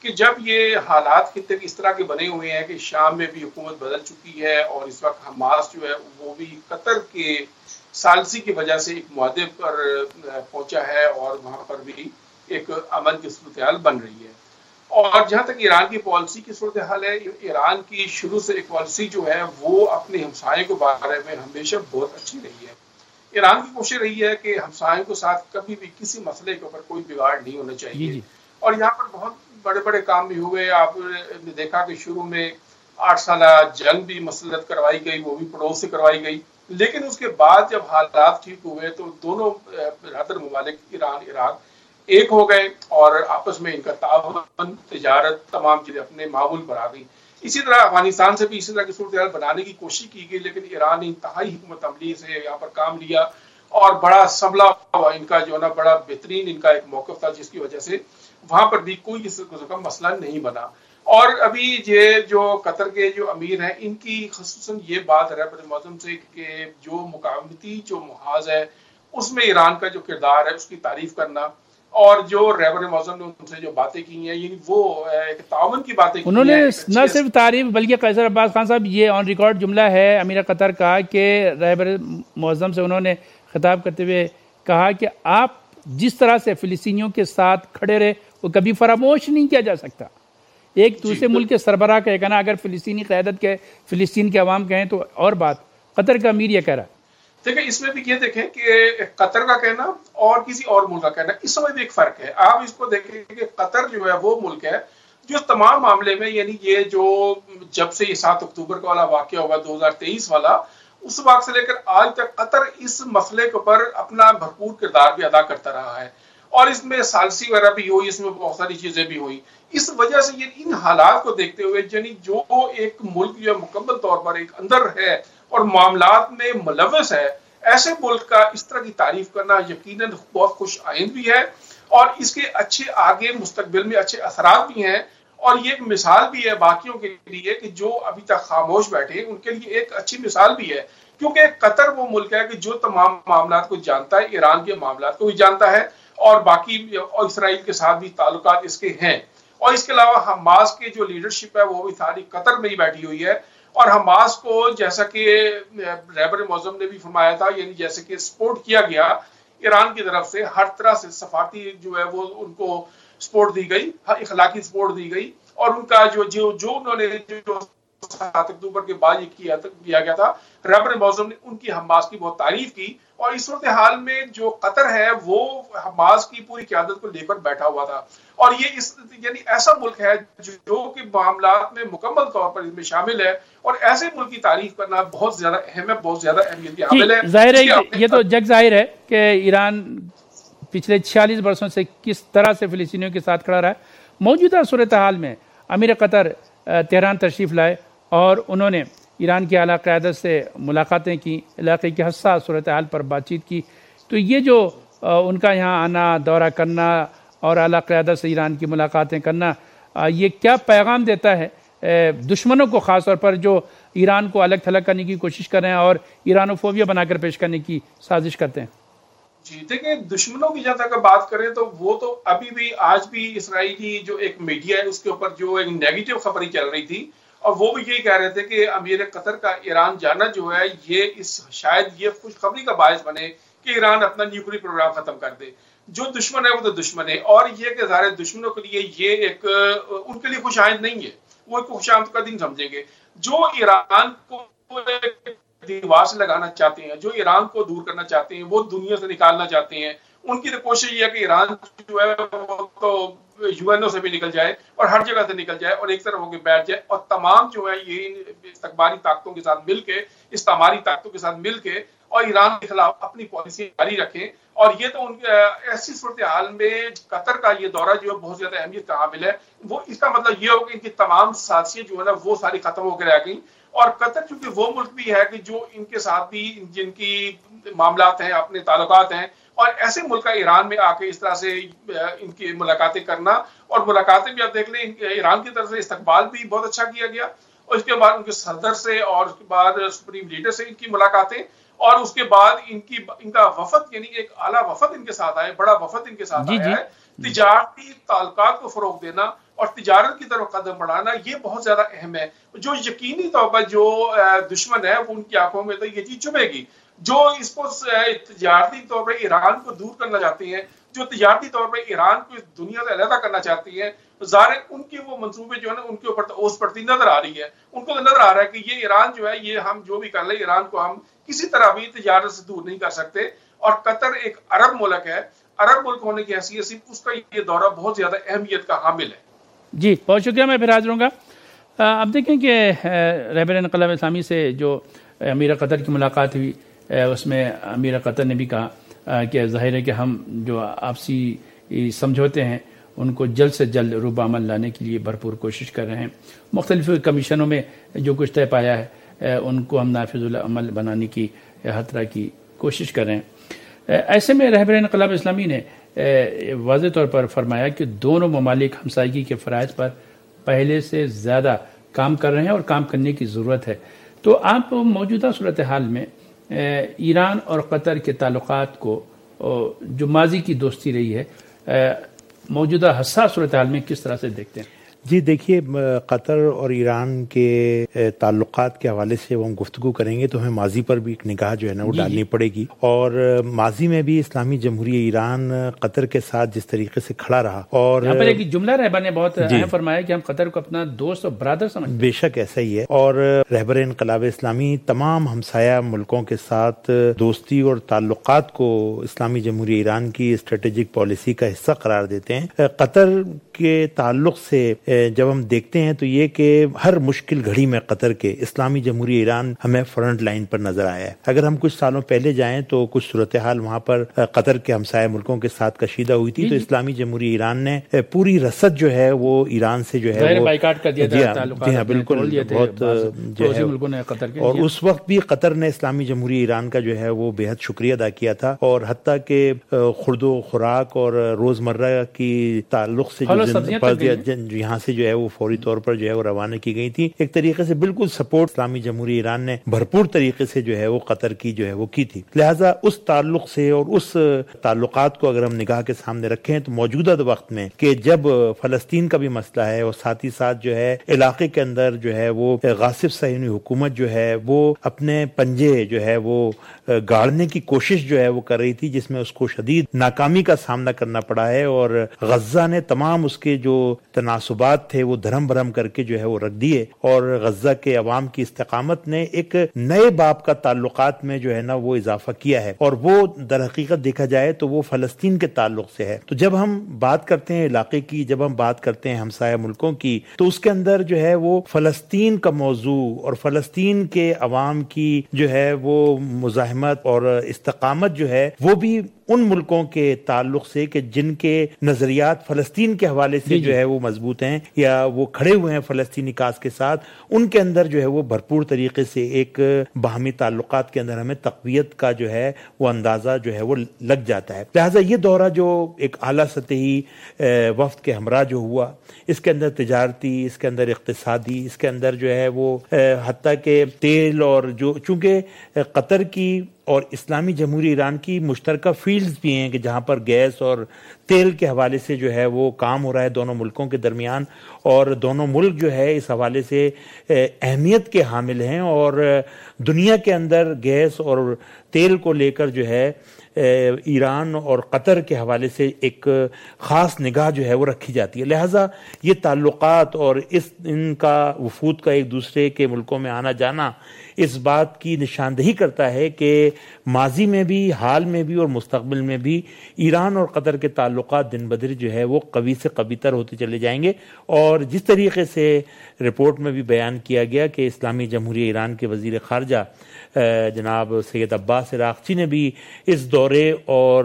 Speaker 8: کہ جب یہ حالات خطے اس طرح کے بنے ہوئے ہیں کہ شام میں بھی حکومت بدل چکی ہے اور اس وقت حماس جو ہے وہ بھی قطر کے ثالثی کی وجہ سے ایک معاہدے پر پہنچا ہے اور وہاں پر بھی ایک امن کی صورتحال بن رہی ہے. اور جہاں تک ایران کی پالیسی کی صورتحال ہے، ایران کی شروع سے ایک پالیسی جو ہے وہ اپنے ہمسائے کے بارے میں ہمیشہ بہت اچھی رہی ہے. ایران کی کوشش رہی ہے کہ ہمسائے کے ساتھ کبھی بھی کسی مسئلے کے اوپر کوئی بگاڑ نہیں ہونا چاہیے. اور یہاں پر بہت بڑے بڑے کام بھی ہوئے. آپ نے دیکھا کہ شروع میں 8 سالہ جنگ بھی مسلط کروائی گئی، وہ بھی پڑوس سے کروائی گئی، لیکن اس کے بعد جب حالات ٹھیک ہوئے تو دونوں برادر ممالک ایران عراق ایک ہو گئے اور آپس میں ان کا تعاون، تجارت، تمام چیزیں اپنے معمول پر آ گئی. اسی طرح افغانستان سے بھی اسی طرح کی صورتحال بنانے کی کوشش کی گئی، لیکن ایران نے انتہائی حکمت عملی سے یہاں پر کام لیا اور بڑا سنبھلا ہوا ان کا جو ہے نا بڑا بہترین ان کا ایک موقف تھا، جس کی وجہ سے وہاں پر بھی کوئی اس قسم کا مسئلہ نہیں بنا. اور ابھی یہ جو قطر کے جو امیر ہیں ان کی خصوصاً یہ بات رہبر معظم سے کہ جو مقاومتی جو محاذ ہے اس میں ایران کا جو کردار ہے اس کی تعریف کرنا، اور جو رہبر معظم نے ان سے جو باتیں کی ہیں یعنی وہ ایک تعاون کی باتیں کی ہیں.
Speaker 6: انہوں نے نہ صرف تعریف بلکہ قیصر عباس خان صاحب یہ آن ریکارڈ جملہ ہے امیر قطر کا کہ رہبر معظم سے انہوں نے خطاب کرتے ہوئے کہا کہ آپ جس طرح سے فلسطینیوں کے ساتھ کھڑے رہے وہ کبھی فراموش نہیں کیا جا سکتا. ایک دوسرے ملک کے سربراہ کا کہنا، اگر فلسطینی قیادت کے فلسطین کے عوام کہیں تو اور بات، قطر کا امیر یہ کہہ رہا ہے.
Speaker 8: دیکھیں اس میں بھی یہ دیکھیں کہ قطر کا کہنا اور کسی اور ملک کا کہنا، اس میں بھی ایک فرق ہے. آپ اس کو دیکھیں کہ قطر جو ہے وہ ملک ہے جو تمام معاملے میں یعنی یہ جو جب سے یہ 7 اکتوبر کا والا واقعہ ہوا 2023 والا، اس وقت سے لے کر آج تک قطر اس مسئلے کے اوپر اپنا بھرپور کردار بھی ادا کرتا رہا ہے. اور اس میں ثالثی وغیرہ بھی ہوئی، اس میں بہت ساری چیزیں بھی ہوئی. اس وجہ سے یہ ان حالات کو دیکھتے ہوئے یعنی جو ایک ملک جو مکمل طور پر ایک اندر ہے اور معاملات میں ملوث ہے، ایسے ملک کا اس طرح کی تعریف کرنا یقیناً بہت خوش آئند بھی ہے اور اس کے اچھے آگے مستقبل میں اچھے اثرات بھی ہیں. اور یہ ایک مثال بھی ہے باقیوں کے لیے کہ جو ابھی تک خاموش بیٹھے ان کے لیے ایک اچھی مثال بھی ہے، کیونکہ قطر وہ ملک ہے کہ جو تمام معاملات کو جانتا ہے، ایران کے معاملات کو بھی جانتا ہے اور باقی اور اسرائیل کے ساتھ بھی تعلقات اس کے ہیں. اور اس کے علاوہ حماس کے جو لیڈرشپ ہے وہ بھی ساری قطر میں ہی بیٹھی ہوئی ہے. اور حماس کو جیسا کہ رہبر معظم نے بھی فرمایا تھا یعنی جیسے کہ سپورٹ کیا گیا ایران کی طرف سے، ہر طرح سے سفارتی جو ہے وہ ان کو سپورٹ دی گئی، اخلاقی سپورٹ دی گئی. اور ان کا جو انہوں نے جو 7 اکتوبر کے بعد یہ کیا گیا تھا، رہبر معظم نے ان کی حماس کی بہت تعریف کی. اور اس صورتحال میں جو قطر ہے وہ حماس کی پوری قیادت کو لے کر بیٹھا ہوا تھا. اور یہ یعنی ایسا ملک ہے جو کہ معاملات میں مکمل طور پر اس میں شامل ہے، اور ایسے ملک کی تعریف کرنا بہت زیادہ اہم ہے، بہت زیادہ اہمیت کی حامل ہے.
Speaker 6: ظاہر ہے یہ تو جگ ظاہر ہے کہ ایران پچھلے 46 برسوں سے کس طرح سے فلسطینیوں کے ساتھ کھڑا رہا ہے. موجودہ صورتحال میں امیر قطر تہران تشریف لائے اور انہوں نے ایران کی اعلیٰ قیادت سے ملاقاتیں کی، علاقے کی حساس صورتحال پر بات چیت کی. تو یہ جو ان کا یہاں آنا، دورہ کرنا اور اعلیٰ قیادت سے ایران کی ملاقاتیں کرنا، یہ کیا پیغام دیتا ہے دشمنوں کو، خاص طور پر جو ایران کو الگ تھلگ کرنے کی کوشش کر رہے ہیں اور ایرانوفوبیا بنا کر پیش کرنے کی سازش کرتے ہیں؟
Speaker 8: جی دیکھیں، دشمنوں کی جہاں تک بات کریں تو وہ تو ابھی بھی آج بھی اسرائیلی جو ایک میڈیا ہے اس کے اوپر جو ایک نیگیٹو خبریں چل رہی تھی، اور وہ بھی یہی کہہ رہے تھے کہ امیر قطر کا ایران جانا جو ہے یہ شاید یہ خوشخبری کا باعث بنے کہ ایران اپنا نیوکلیئر پروگرام ختم کر دے. جو دشمن ہے وہ تو دشمن ہے، اور یہ کہ ظاہر دشمنوں کے لیے یہ ایک ان کے لیے خوش آئند نہیں ہے، وہ ایک خوش آئند کا دن سمجھیں گے. جو ایران کو دیوار سے لگانا چاہتے ہیں، جو ایران کو دور کرنا چاہتے ہیں، وہ دنیا سے نکالنا چاہتے ہیں، ان کی تو کوشش یہ ہے کہ ایران جو ہے وہ تو یو این او سے بھی نکل جائے اور ہر جگہ سے نکل جائے اور ایک طرف ہو کے بیٹھ جائے، اور تمام جو ہے یہ استعماری طاقتوں کے ساتھ مل کے، استعماری طاقتوں کے ساتھ مل کے اور ایران کے خلاف اپنی پالیسی جاری رکھیں. اور یہ تو ان ایسی صورتحال میں قطر کا یہ دورہ جو ہے بہت زیادہ اہمیت کا حامل ہے. وہ اس کا مطلب یہ ہو کہ ان کی تمام سازشیں جو ہے نا وہ ساری ختم ہو کے رہ گئیں. اور قطر چونکہ وہ ملک بھی ہے کہ جو ان کے ساتھ بھی جن کی معاملات ہیں، اپنے تعلقات ہیں، اور ایسے ملک کا ایران میں آ کے اس طرح سے ان کی ملاقاتیں کرنا، اور ملاقاتیں بھی آپ دیکھ لیں ایران کی طرف سے استقبال بھی بہت اچھا کیا گیا، اور اس کے بعد ان کے صدر سے اور اس کے بعد سپریم لیڈر سے ان کی ملاقاتیں، اور اس کے بعد ان کا وفد یعنی ایک اعلیٰ وفد ان کے ساتھ آئے، بڑا وفد ان کے ساتھ آیا ہے. تجارتی تعلقات کو فروغ دینا اور تجارت کی طرف قدم بڑھانا یہ بہت زیادہ اہم ہے. جو یقینی طور پر جو دشمن ہے وہ ان کی آنکھوں میں تو یہ چیز چبھے گی. جو اس کو تجارتی طور پر ایران کو دور کرنا چاہتی ہیں, جو تجارتی طور پر ایران کو اس دنیا سے علیحدہ کرنا چاہتی ہیں, ظاہر ان کے وہ منصوبے جو ہے نا ان کے اوپر اوس پڑتی نظر آ رہی ہے. ان کو نظر آ رہا ہے کہ یہ ایران جو ہے یہ ہم جو بھی کر لیں ایران کو ہم کسی طرح بھی تجارت سے دور نہیں کر سکتے. اور قطر ایک عرب ملک ہے, عرب ملک ہونے کی حیثیت سے اس کا یہ دورہ بہت زیادہ اہمیت کا حامل ہے.
Speaker 6: جی بہت شکریہ, میں پھر حاضر ہوں گا. اب دیکھیں کہ رہبر انقلاب اسلامی سے جو امیر قطر کی ملاقات ہوئی, اس میں امیر قطر نے بھی کہا کہ ظاہر ہے کہ ہم جو آپسی سمجھوتے ہیں ان کو جلد سے جلد روب عمل لانے کے لیے بھرپور کوشش کر رہے ہیں. مختلف کمیشنوں میں جو کچھ طے پایا ہے ان کو ہم نافذ العمل بنانے کی ہر طرح کی کوشش کر رہے ہیں. ایسے میں رہبر انقلاب اسلامی نے واضح طور پر فرمایا کہ دونوں ممالک ہمسائیگی کے فرائض پر پہلے سے زیادہ کام کر رہے ہیں اور کام کرنے کی ضرورت ہے. تو آپ موجودہ صورتحال میں ایران اور قطر کے تعلقات کو جو ماضی کی دوستی رہی ہے موجودہ حساس صورتحال میں کس طرح سے دیکھتے ہیں؟
Speaker 4: جی دیکھیے, قطر اور ایران کے تعلقات کے حوالے سے وہ ہم گفتگو کریں گے تو ہمیں ماضی پر بھی ایک نگاہ جو ہے نا وہ ڈالنی پڑے گی. اور ماضی میں بھی اسلامی جمہوریہ ایران قطر کے ساتھ جس طریقے سے کھڑا رہا, اور
Speaker 6: یہاں پر ایک جملہ رہبر نے بہت اہم فرمایا کہ ہم قطر کو اپنا دوست اور برادر سمجھتے ہیں.
Speaker 4: بے شک ایسا ہی ہے. اور رہبر انقلاب اسلامی تمام ہمسایہ ملکوں کے ساتھ دوستی اور تعلقات کو اسلامی جمہوریہ ایران کی اسٹریٹجک پالیسی کا حصہ قرار دیتے ہیں. قطر کے تعلق سے جب ہم دیکھتے ہیں تو یہ کہ ہر مشکل گھڑی میں قطر کے اسلامی جمہوریہ ایران ہمیں فرنٹ لائن پر نظر آیا ہے. اگر ہم کچھ سالوں پہلے جائیں تو کچھ صورتحال وہاں پر قطر کے ہمسایہ ملکوں کے ساتھ کشیدہ ہوئی تھی, تو اسلامی جمہوریہ ایران نے پوری رسد جو ہے وہ ایران سے جو ہے
Speaker 6: بائیکاٹ کر دیا تھا.
Speaker 4: جی ہاں بالکل, بہت جو ہے. اور اس وقت بھی قطر نے اسلامی جمہوریہ ایران کا جو ہے وہ بے حد شکریہ ادا کیا تھا, اور حتیٰ کہ خورد و خوراک اور روزمرہ کی تعلق سے یہاں سے جو ہے وہ فوری طور پر جو ہے وہ روانہ کی گئی تھی. ایک طریقے سے بالکل سپورٹ اسلامی جمہوریہ ایران نے بھرپور طریقے سے جو ہے وہ قطر کی جو ہے وہ کی تھی. لہٰذا اس تعلق سے اور اس تعلقات کو اگر ہم نگاہ کے سامنے رکھیں تو موجودہ وقت میں کہ جب فلسطین کا بھی مسئلہ ہے اور ساتھ ہی ساتھ جو ہے علاقے کے اندر جو ہے وہ غاصب صہیونی حکومت جو ہے وہ اپنے پنجے جو ہے وہ گاڑنے کی کوشش جو ہے وہ کر رہی تھی, جس میں اس کو شدید ناکامی کا سامنا کرنا پڑا ہے, اور غزہ نے تمام اس کے جو تناسبات تھے وہ دھرم برہم کر کے جو ہے وہ رکھ دیے, اور غزہ کے عوام کی استقامت نے ایک نئے باب کا تعلقات میں جو ہے نا وہ اضافہ کیا ہے, اور وہ در حقیقت دیکھا جائے تو وہ فلسطین کے تعلق سے ہے. تو جب ہم بات کرتے ہیں علاقے کی, جب ہم بات کرتے ہیں ہمسایہ ملکوں کی, تو اس کے اندر جو ہے وہ فلسطین کا موضوع اور فلسطین کے عوام کی جو ہے وہ مزاحمت اور استقامت جو ہے وہ بھی ان ملکوں کے تعلق سے کہ جن کے نظریات فلسطین کے حوالے سے جو ہے وہ مضبوط ہیں یا وہ کھڑے ہوئے ہیں فلسطینی کاز کے ساتھ, ان کے اندر جو ہے وہ بھرپور طریقے سے ایک باہمی تعلقات کے اندر ہمیں تقویت کا جو ہے وہ اندازہ جو ہے وہ لگ جاتا ہے. لہٰذا یہ دورہ جو ایک اعلیٰ سطحی وفد کے ہمراہ جو ہوا, اس کے اندر تجارتی, اس کے اندر اقتصادی, اس کے اندر جو ہے وہ حتیٰ کہ تیل, اور جو چونکہ قطر کی اور اسلامی جمہوریہ ایران کی مشترکہ فیلڈز بھی ہیں کہ جہاں پر گیس اور تیل کے حوالے سے جو ہے وہ کام ہو رہا ہے دونوں ملکوں کے درمیان, اور دونوں ملک جو ہے اس حوالے سے اہمیت کے حامل ہیں, اور دنیا کے اندر گیس اور تیل کو لے کر جو ہے ایران اور قطر کے حوالے سے ایک خاص نگاہ جو ہے وہ رکھی جاتی ہے. لہٰذا یہ تعلقات اور ان کا وفود کا ایک دوسرے کے ملکوں میں آنا جانا اس بات کی نشاندہی کرتا ہے کہ ماضی میں بھی, حال میں بھی اور مستقبل میں بھی ایران اور قطر کے تعلقات دن بدن جو ہے وہ قوی سے قوی تر ہوتے چلے جائیں گے. اور جس طریقے سے رپورٹ میں بھی بیان کیا گیا کہ اسلامی جمہوریہ ایران کے وزیر خارجہ جناب سید عباس عراقچی نے بھی اس دورے اور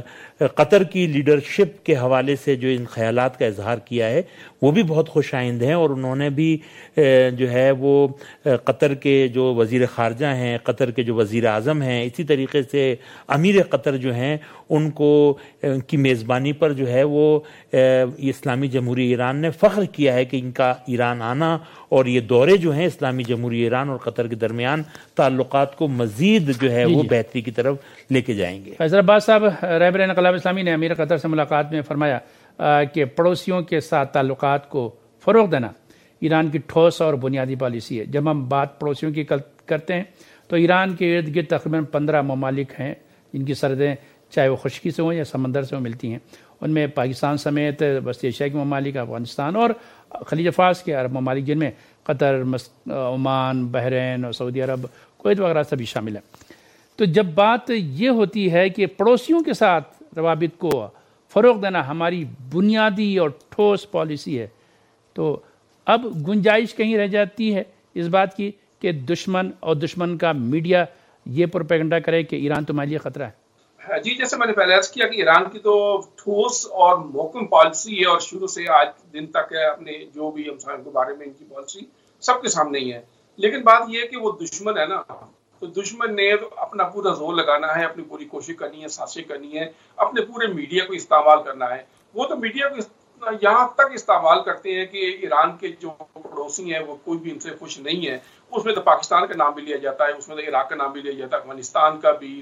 Speaker 4: قطر کی لیڈرشپ کے حوالے سے جو ان خیالات کا اظہار کیا ہے وہ بھی بہت خوش آئند ہیں, اور انہوں نے بھی جو ہے وہ قطر کے جو وزیر خارجہ ہیں, قطر کے جو وزیر اعظم ہیں, اسی طریقے سے امیر قطر جو ہیں, ان کو ان کی میزبانی پر جو ہے وہ اسلامی جمہوریہ ایران نے فخر کیا ہے کہ ان کا ایران آنا اور یہ دورے جو ہیں اسلامی جمہوریہ ایران اور قطر کے درمیان تعلقات کو مزید جو ہے وہ بہتری کی طرف لے کے جائیں گے.
Speaker 6: فیصل عباس صاحب, رہبر انقلاب اسلامی نے امیر قطر سے ملاقات میں فرمایا کہ پڑوسیوں کے ساتھ تعلقات کو فروغ دینا ایران کی ٹھوس اور بنیادی پالیسی ہے۔ جب ہم بات پڑوسیوں کی کرتے ہیں تو ایران کے ارد گرد تقریباً 15 ممالک ہیں جن کی سرحدیں چاہے وہ خشکی سے ہوں یا سمندر سے ہوں ملتی ہیں۔ ان میں پاکستان سمیت وسطی ایشیا کے ممالک، افغانستان اور خلیج فارس کے عرب ممالک جن میں قطر، عمان، بحرین اور سعودی عرب، کویت وغیرہ سبھی شامل ہیں۔ تو جب بات یہ ہوتی ہے کہ پڑوسیوں کے ساتھ روابط کو فروغ دینا ہماری بنیادی اور ٹھوس پالیسی ہے، تو اب گنجائش کہیں رہ جاتی ہے اس بات کی کہ دشمن اور دشمن کا میڈیا یہ پروپیگنڈا کرے کہ ایران تمہارے لیے خطرہ ہے؟
Speaker 8: جی، جیسے میں نے پہلے عرض کیا کہ ایران کی تو ٹھوس اور محکم پالیسی ہے اور شروع سے آج دن تک ہے، اپنے جو بھی ہمسایوں کے بارے میں ان کی پالیسی سب کے سامنے ہی ہے۔ لیکن بات یہ ہے کہ وہ دشمن ہے نا، تو دشمن نے اپنا پورا زور لگانا ہے، اپنی پوری کوشش کرنی ہے، سازشیں کرنی ہے، اپنے پورے میڈیا کو استعمال کرنا ہے۔ وہ تو میڈیا کو یہاں تک استعمال کرتے ہیں کہ ایران کے جو پڑوسی ہیں وہ کوئی بھی ان سے خوش نہیں ہے۔ اس میں تو پاکستان کا نام بھی لیا جاتا ہے، اس میں تو عراق کا نام بھی لیا جاتا ہے، افغانستان کا بھی،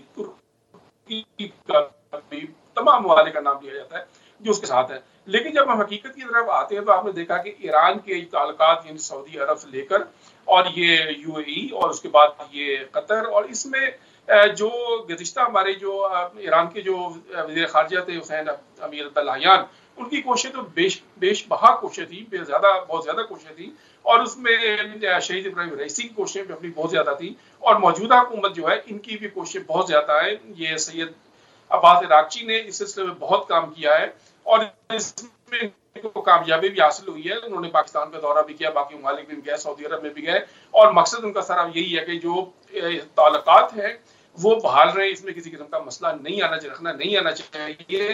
Speaker 8: ترکی کا بھی، تمام ممالک کا نام لیا جاتا ہے جو اس کے ساتھ ہے۔ لیکن جب ہم حقیقت کی طرف آتے ہیں تو آپ نے دیکھا کہ ایران کے تعلقات یعنی سعودی عرب سے لے کر اور یہ UAE اور اس کے بعد یہ قطر، اور اس میں جو گزشتہ ہمارے جو ایران کے جو وزیر خارجہ تھے حسین امیر عبداللہیان، ان کی کوششیں تو بیش بہا کوششیں تھی، بہت زیادہ کوششیں تھی، اور اس میں شہید ابراہیم رئیسی کی کوششیں بھی اپنی بہت زیادہ تھی، اور موجودہ حکومت جو ہے ان کی بھی کوششیں بہت زیادہ ہیں۔ یہ سید عباس عراقچی نے اس سلسلے میں بہت کام کیا ہے اور اس میں کامیابی بھی حاصل ہوئی ہے۔ انہوں نے پاکستان کا دورہ بھی کیا، باقی ممالک بھی گئے، سعودی عرب میں بھی گئے، اور مقصد ان کا سارا یہی ہے کہ جو تعلقات ہیں وہ بحال رہے، اس میں کسی قسم کا مسئلہ نہیں آنا چاہیے،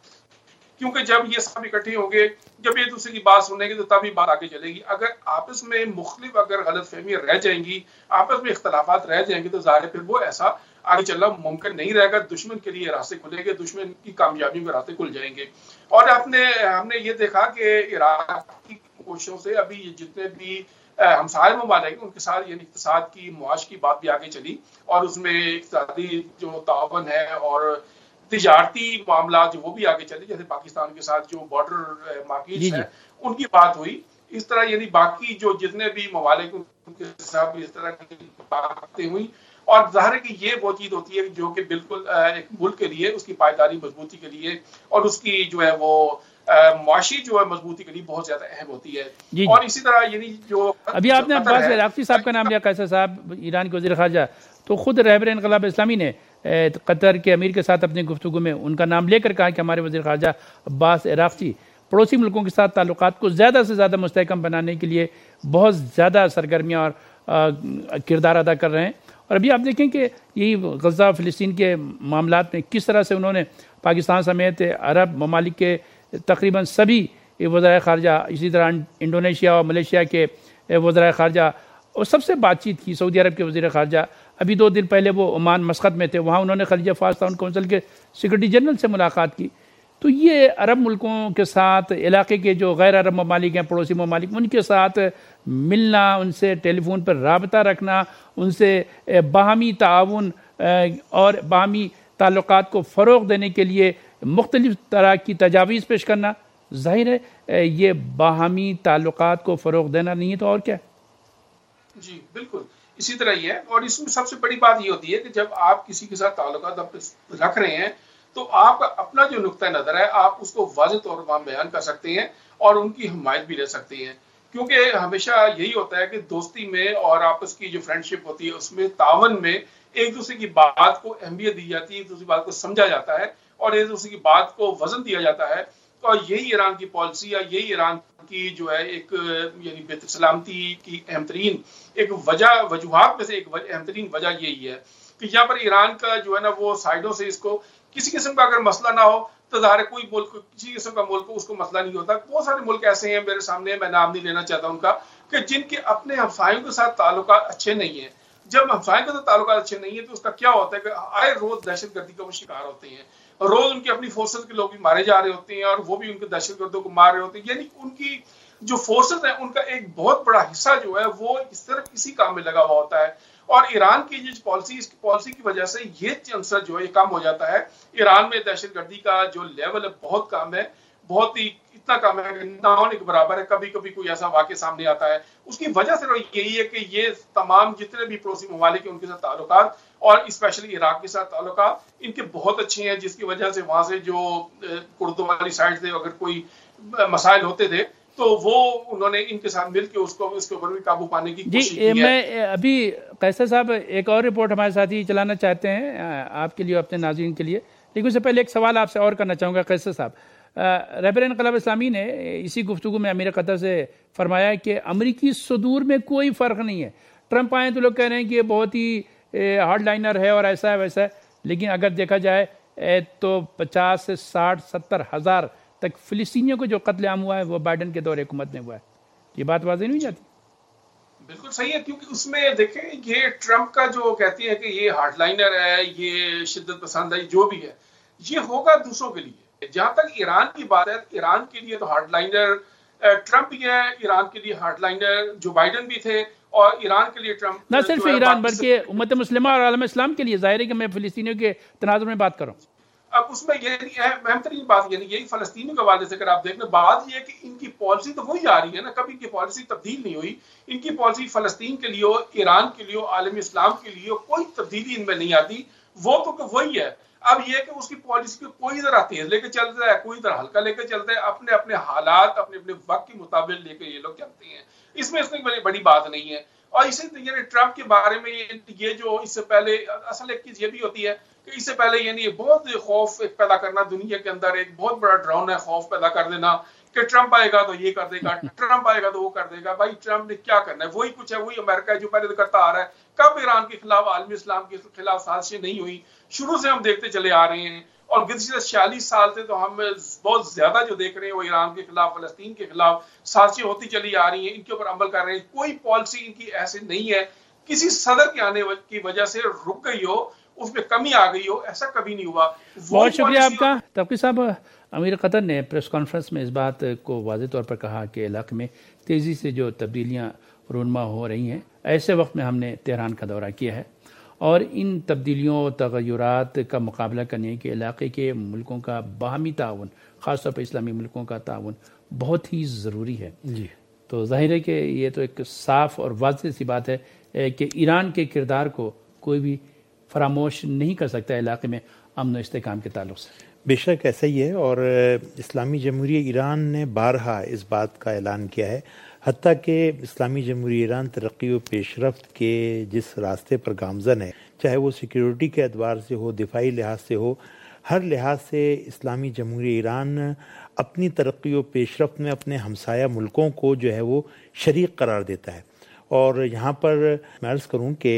Speaker 8: کیونکہ جب یہ سب اکٹھے ہوں گے، جب ایک دوسرے کی بات سنیں گے تو تبھی بات آگے چلے گی۔ اگر آپس میں مختلف غلط فہمیاں رہ جائیں گی، آپس میں اختلافات رہ جائیں گے، تو ظاہر ہے پھر وہ ایسا آگے چلنا ممکن نہیں رہے گا۔ دشمن کے لیے راستے کھلیں گے، دشمن کی کامیابی میں راستے کھل جائیں گے۔ اور ہم نے یہ دیکھا کہ عراق کی کوششوں سے ابھی جتنے بھی ہمسائے ممالک ان کے ساتھ یعنی اقتصاد کی، معاش کی بات بھی آگے چلی، اور اس میں اقتصادی جو تعاون ہے اور تجارتی معاملات جو وہ بھی آگے چلے، جیسے پاکستان کے ساتھ جو بارڈر مارکیٹس ہیں ان کی بات ہوئی۔ اس طرح یعنی باقی جو جتنے بھی ممالک ان کے ساتھ اس طرح کی باتیں ہوئی، اور ظاہر ہے کہ یہ وہ چیز ہوتی ہے جو کہ بالکل ایک ملک کے لیے اس کی پائیداری مضبوطی کے لیے اور اس کی جو ہے وہ معاشی جو ہے مضبوطی کے لیے بہت زیادہ اہم ہوتی ہے۔ اور اسی طرح یعنی جو
Speaker 6: ابھی آپ نے عباس عراقچی صاحب کا نام لیا، قیصر صاحب ایران کے وزیر خارجہ، تو خود رہبر انقلاب اسلامی نے قطر کے امیر کے ساتھ اپنی گفتگو میں ان کا نام لے کر کہا کہ ہمارے وزیر خارجہ عباس عراقچی پڑوسی ملکوں کے ساتھ تعلقات کو زیادہ سے زیادہ مستحکم بنانے کے لیے بہت زیادہ سرگرمیاں اور کردار ادا کر رہے ہیں۔ اور ابھی آپ دیکھیں کہ یہی غزہ فلسطین کے معاملات میں کس طرح سے انہوں نے پاکستان سمیت عرب ممالک کے تقریباً سبھی وزرائے خارجہ، اسی طرح انڈونیشیا اور ملیشیا کے وزرائے خارجہ اور سب سے بات چیت کی۔ سعودی عرب کے وزیر خارجہ ابھی 2 دن پہلے وہ عمان مسقط میں تھے، وہاں انہوں نے خلیج فارس تعاون کونسل کے سیکرٹری جنرل سے ملاقات کی۔ تو یہ عرب ملکوں کے ساتھ علاقے کے جو غیر عرب ممالک ہیں، پڑوسی ممالک، ان کے ساتھ ملنا، ان سے ٹیلی فون پر رابطہ رکھنا، ان سے باہمی تعاون اور باہمی تعلقات کو فروغ دینے کے لیے مختلف طرح کی تجاویز پیش کرنا، ظاہر ہے یہ باہمی تعلقات کو فروغ دینا نہیں ہے تو اور کیا ہے؟
Speaker 8: جی بالکل اسی طرح ہی ہے۔ اور اس میں سب سے بڑی بات یہ ہوتی ہے کہ جب آپ کسی کے ساتھ تعلقات رکھ رہے ہیں تو آپ اپنا جو نقطہ نظر ہے آپ اس کو واضح طور پر بیان کر سکتے ہیں اور ان کی حمایت بھی لے سکتے ہیں، کیونکہ ہمیشہ یہی ہوتا ہے کہ دوستی میں اور آپس کی جو فرینڈ شپ ہوتی ہے اس میں تعاون میں ایک دوسرے کی بات کو اہمیت دی جاتی ہے، ایک دوسرے کی بات کو سمجھا جاتا ہے اور ایک دوسرے کی بات کو وزن دیا جاتا ہے۔ اور یہی ایران کی پالیسی ہے، یہی ایران کی جو ہے ایک یعنی بہتر سلامتی کی اہم ترین ایک وجوہات میں سے ایک اہم ترین وجہ یہی ہے کہ یہاں پر ایران کا جو ہے نا وہ سائڈوں سے اس کو کسی قسم کا اگر مسئلہ نہ ہو تو ظاہر کوئی ملک کسی قسم کا ملک اس کو مسئلہ نہیں ہوتا۔ بہت سارے ملک ایسے ہیں میرے سامنے، میں نام نہیں لینا چاہتا ان کا، کہ جن کے اپنے ہمسایوں کے ساتھ تعلقات اچھے نہیں ہیں۔ جب ہمسایوں کے ساتھ تعلقات اچھے نہیں ہیں تو اس کا کیا ہوتا ہے کہ آئے روز دہشت گردی کا وہ شکار ہوتے ہیں، روز ان کی اپنی فورسز کے لوگ بھی مارے جا رہے ہوتے ہیں اور وہ بھی ان کے دہشت گردوں کو مار رہے ہوتے ہیں، یعنی ان کی جو فورسز ہیں ان کا ایک بہت بڑا حصہ جو ہے وہ صرف اسی کام میں لگا ہوا ہوتا ہے۔ اور ایران کی جو پالیسی کی وجہ سے یہ عنصر جو ہے یہ کم ہو جاتا ہے۔ ایران میں دہشت گردی کا جو لیول ہے بہت کم ہے، بہت ہی اتنا کم ہے کہ نہ ہونے کے برابر ہے. کبھی کبھی کوئی ایسا واقعہ سامنے آتا ہے. اس کی وجہ صرف یہی ہے کہ یہ تمام جتنے بھی پڑوسی ممالک ہیں ان کے ساتھ تعلقات اور اسپیشلی عراق کے ساتھ تعلقات ان کے بہت اچھے ہیں, جس کی وجہ سے وہاں سے جو کردوں والی سائڈ سے اگر کوئی مسائل ہوتے تھے تو وہ انہوں نے ان کے ساتھ مل کے اس کے اوپر بھی قابو پانے کی کوشش کی ہے.
Speaker 6: میں ابھی قیصر صاحب ایک اور رپورٹ ہمارے ساتھی چلانا چاہتے ہیں آپ کے لیے اپنے ناظرین کے لیے, لیکن اس سے پہلے ایک سوال آپ سے اور کرنا چاہوں گا. قیصر صاحب, رہبر انقلاب اسلامی نے اسی گفتگو میں امیر قطر سے فرمایا کہ امریکی صدور میں کوئی فرق نہیں ہے. ٹرمپ آئے تو لوگ کہہ رہے ہیں کہ یہ بہت ہی ہارڈ لائنر ہے اور ایسا ہے ویسا ہے, لیکن اگر دیکھا جائے تو 50 سے 60 70 ہزار تک فلسطینیوں کو جو قتل عام ہوا ہے وہ بائیڈن کے دور حکومت میں ہوا ہے. یہ بات واضح نہیں جاتی؟
Speaker 8: بالکل صحیح ہے, کیونکہ اس میں دیکھیں یہ ٹرمپ کا جو کہتی ہے کہ یہ ہارڈ لائنر ہے, یہ شدت پسند ہے, جو بھی ہے یہ ہوگا دوسروں کے لیے. جہاں تک ایران کی بات ہے, ایران کے لیے تو ہارڈ لائنر ٹرمپ ہی ہے, ایران کے لیے ہارڈ لائنر جو بائیڈن بھی تھے, اور ایران کے لیے ٹرمپ
Speaker 6: نہ صرف ایران بلکہ امت مسلمہ اور عالم اسلام کے لیے. ظاہر ہے کہ میں فلسطینیوں کے تناظر میں بات کر رہا ہوں.
Speaker 8: اب اس میں یہ اہم ترین بات یہی فلسطینیوں کے حوالے سے اگر آپ دیکھیں, بات یہ ہے کہ ان کی پالیسی تو وہی آ رہی ہے نا, کبھی ان کی پالیسی تبدیل نہیں ہوئی. ان کی پالیسی فلسطین کے لیے ہو, ایران کے لیے ہو, عالم اسلام کے لیے ہو, کوئی تبدیلی ان میں نہیں آتی. وہ تو وہی ہے. اب یہ کہ اس کی پالیسی کو کوئی ذرا تیز لے کے چلتا ہے, کوئی ذرا ہلکا لے کے چلتا ہے, اپنے اپنے حالات اپنے اپنے وقت کے مطابق لے کے یہ لوگ چلتے ہیں. اس میں بڑی بات نہیں ہے. اور اسی یعنی ٹرمپ کے بارے میں یہ جو اس سے پہلے اصل ایک چیز یہ بھی ہوتی ہے کہ اس سے پہلے یعنی بہت خوف پیدا کرنا دنیا کے اندر, ایک بہت بڑا ڈراؤن ہے خوف پیدا کر دینا کہ ٹرمپ آئے گا تو یہ کر دے گا, ٹرمپ آئے گا تو وہ کر دے گا. بھائی ٹرمپ نے کیا کرنا ہے, وہی کچھ ہے, وہی امریکہ ہے جو پہلے کرتا آ رہا ہے. کب ایران کے خلاف عالمی اسلام کے خلاف سازشیں نہیں ہوئی, شروع سے ہم دیکھتے چلے آ رہے ہیں. اور گزشتہ 46 سال سے تو ہم بہت زیادہ جو دیکھ رہے ہیں وہ ایران کے خلاف, فلسطین کے خلاف سازشیں ہوتی چلی آ رہی ہیں, ان کے اوپر عمل کر رہے ہیں. کوئی پالیسی ان کی ایسے نہیں ہے کسی صدر کے آنے کی وجہ سے رک گئی ہو, اس میں کمی آ گئی ہو, ایسا کبھی نہیں ہوا.
Speaker 6: بہت شکریہ آپ کا. تقی صاحب, امیر قطر نے پریس کانفرنس میں اس بات کو واضح طور پر کہا کہ علاقے میں تیزی سے جو تبدیلیاں رونما ہو رہی ہیں, ایسے وقت میں ہم نے تہران کا دورہ کیا ہے اور ان تبدیلیوں تغیرات کا مقابلہ کرنے کے علاقے کے ملکوں کا باہمی تعاون, خاص طور پر اسلامی ملکوں کا تعاون بہت ہی ضروری ہے. جی, تو ظاہر ہے کہ یہ تو ایک صاف اور واضح سی بات ہے کہ ایران کے کردار کو کوئی بھی فراموش نہیں کر سکتا علاقے میں امن و استحکام کے تعلق سے.
Speaker 4: بے شک ایسا ہی ہے, اور اسلامی جمہوریہ ایران نے بارہا اس بات کا اعلان کیا ہے, حتیٰ کہ اسلامی جمہوریہ ایران ترقی و پیش رفت کے جس راستے پر گامزن ہے, چاہے وہ سیکیورٹی کے اعتبار سے ہو, دفاعی لحاظ سے ہو, ہر لحاظ سے اسلامی جمہوریہ ایران اپنی ترقی و پیش رفت میں اپنے ہمسایہ ملکوں کو جو ہے وہ شریک قرار دیتا ہے. اور یہاں پر میں عرض کروں کہ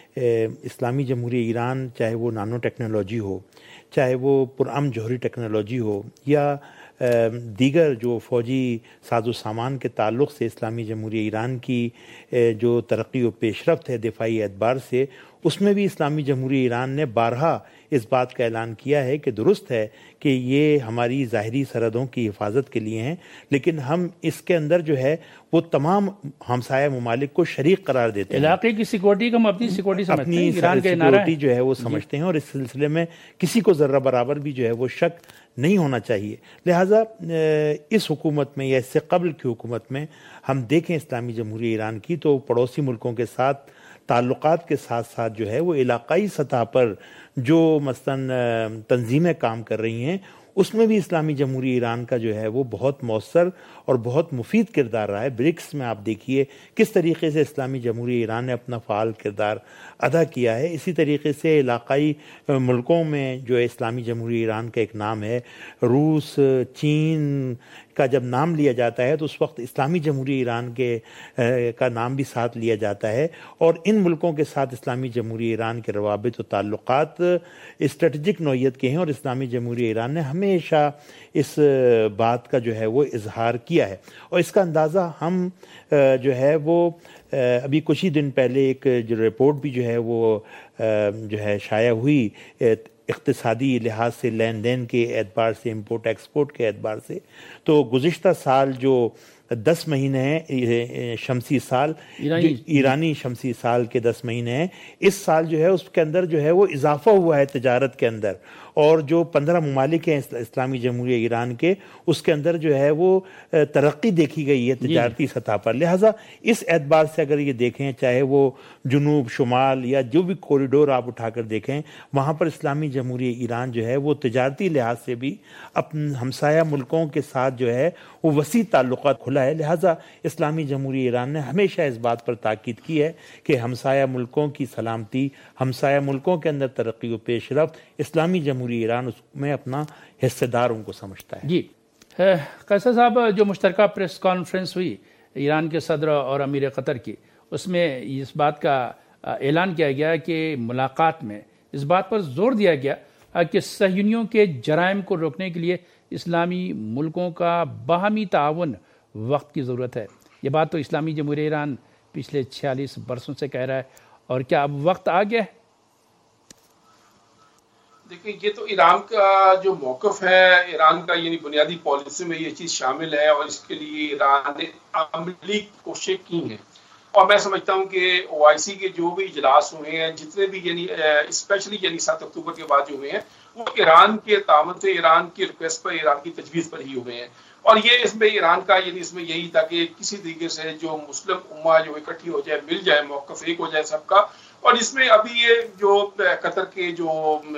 Speaker 4: اسلامی جمہوریہ ایران چاہے وہ نانو ٹیکنالوجی ہو, چاہے وہ پرامن جوہری ٹیکنالوجی ہو, یا دیگر جو فوجی ساز و سامان کے تعلق سے اسلامی جمہوریہ ایران کی جو ترقی و پیش رفت ہے دفاعی اعتبار سے, اس میں بھی اسلامی جمہوریہ ایران نے بارہا اس بات کا اعلان کیا ہے کہ درست ہے کہ یہ ہماری ظاہری سرحدوں کی حفاظت کے لیے ہیں, لیکن ہم اس کے اندر جو ہے وہ تمام ہمسایہ ممالک کو شریک قرار دیتے ہیں.
Speaker 6: علاقے کی سیکورٹی کو ہم اپنی سیکورٹی سمجھتے ہیں,
Speaker 4: ایران کے سیکورٹی جو ہے وہ سمجھتے ہیں, اور اس سلسلے میں کسی کو ذرہ برابر بھی جو ہے وہ شک نہیں ہونا چاہیے. لہٰذا اس حکومت میں یا اس سے قبل کی حکومت میں ہم دیکھیں اسلامی جمہوریہ ایران کی, تو پڑوسی ملکوں کے ساتھ تعلقات کے ساتھ ساتھ جو ہے وہ علاقائی سطح پر جو مثلاً تنظیمیں کام کر رہی ہیں, اس میں بھی اسلامی جمہوریہ ایران کا جو ہے وہ بہت مؤثر اور بہت مفید کردار رہا ہے. برکس میں آپ دیکھیے کس طریقے سے اسلامی جمہوریہ ایران نے اپنا فعال کردار ادا کیا ہے. اسی طریقے سے علاقائی ملکوں میں جو اسلامی جمہوریہ ایران کا ایک نام ہے, روس, چین کا جب نام لیا جاتا ہے تو اس وقت اسلامی جمہوریہ ایران کا نام بھی ساتھ لیا جاتا ہے. اور ان ملکوں کے ساتھ اسلامی جمہوریہ ایران کے روابط و تعلقات اسٹریٹجک نوعیت کے ہیں, اور اسلامی جمہوریہ ایران نے ہمیشہ اس بات کا جو ہے وہ اظہار کیا ہے. اور اس کا اندازہ ہم جو ہے وہ ابھی کچھ ہی دن پہلے ایک جو رپورٹ بھی جو ہے وہ جو ہے شائع ہوئی اقتصادی لحاظ سے, لین دین کے اعتبار سے, امپورٹ ایکسپورٹ کے اعتبار سے, تو گزشتہ سال جو 10 مہینے ہیں شمسی سال، ایرانی شمسی سال کے 10 مہینے ہیں. اس سال جو ہے اس کے اندر جو ہے وہ اضافہ ہوا ہے تجارت کے اندر، اور جو 15 ممالک ہیں اسلامی جمہوریہ ایران کے، اس کے اندر جو ہے وہ ترقی دیکھی گئی ہے تجارتی سطح پر. لہٰذا اس اعتبار سے اگر یہ دیکھیں، چاہے وہ جنوب شمال یا جو بھی کوریڈور آپ اٹھا کر دیکھیں، وہاں پر اسلامی جمہوریہ ایران جو ہے وہ تجارتی لحاظ سے بھی اپنے ہمسایہ ملکوں کے ساتھ جو ہے وہ وسیع تعلقات کھلا ہے. لہٰذا اسلامی جمہوریہ ایران نے ہمیشہ اس بات پر تاکید کی ہے کہ ہمسایہ ملکوں کی سلامتی، ہمسایہ ملکوں کے اندر ترقی و پیش رفت، اسلامی جمہوریہ ایران اس میں اپنا حصہ دار ان کو سمجھتا ہے.
Speaker 6: جی قیصر صاحب، جو مشترکہ پریس کانفرنس ہوئی ایران کے صدر اور امیر قطر کی، اس میں اس بات کا اعلان کیا گیا کہ ملاقات میں اس بات پر زور دیا گیا کہ صہیونیوں کے جرائم کو روکنے کے لیے اسلامی ملکوں کا باہمی تعاون وقت کی ضرورت ہے. یہ بات تو اسلامی جمہوریہ ایران پچھلے 46 برسوں سے کہہ رہا ہے، اور کیا اب وقت آ گیا ہے؟
Speaker 8: دیکھیں، یہ تو ایران کا جو موقف ہے، ایران کا یعنی بنیادی پالیسی میں یہ چیز شامل ہے، اور اس کے لیے ایران نے عملی کوششیں کی ہیں. اور میں سمجھتا ہوں کہ OIC کے جو بھی اجلاس ہوئے ہیں، جتنے بھی یعنی اسپیشلی یعنی 7 اکتوبر کے بعد جو ہوئے ہیں، وہ ایران کے تعاون سے، ایران کی ریکویسٹ پر، ایران کی تجویز پر ہی ہوئے ہیں. اور یہ اس میں ایران کا یعنی اس میں یہی تھا کہ کسی طریقے سے جو مسلم امہ جو اکٹھی ہو جائے، مل جائے، موقف ایک ہو جائے سب کا. اور اس میں ابھی یہ جو قطر کے جو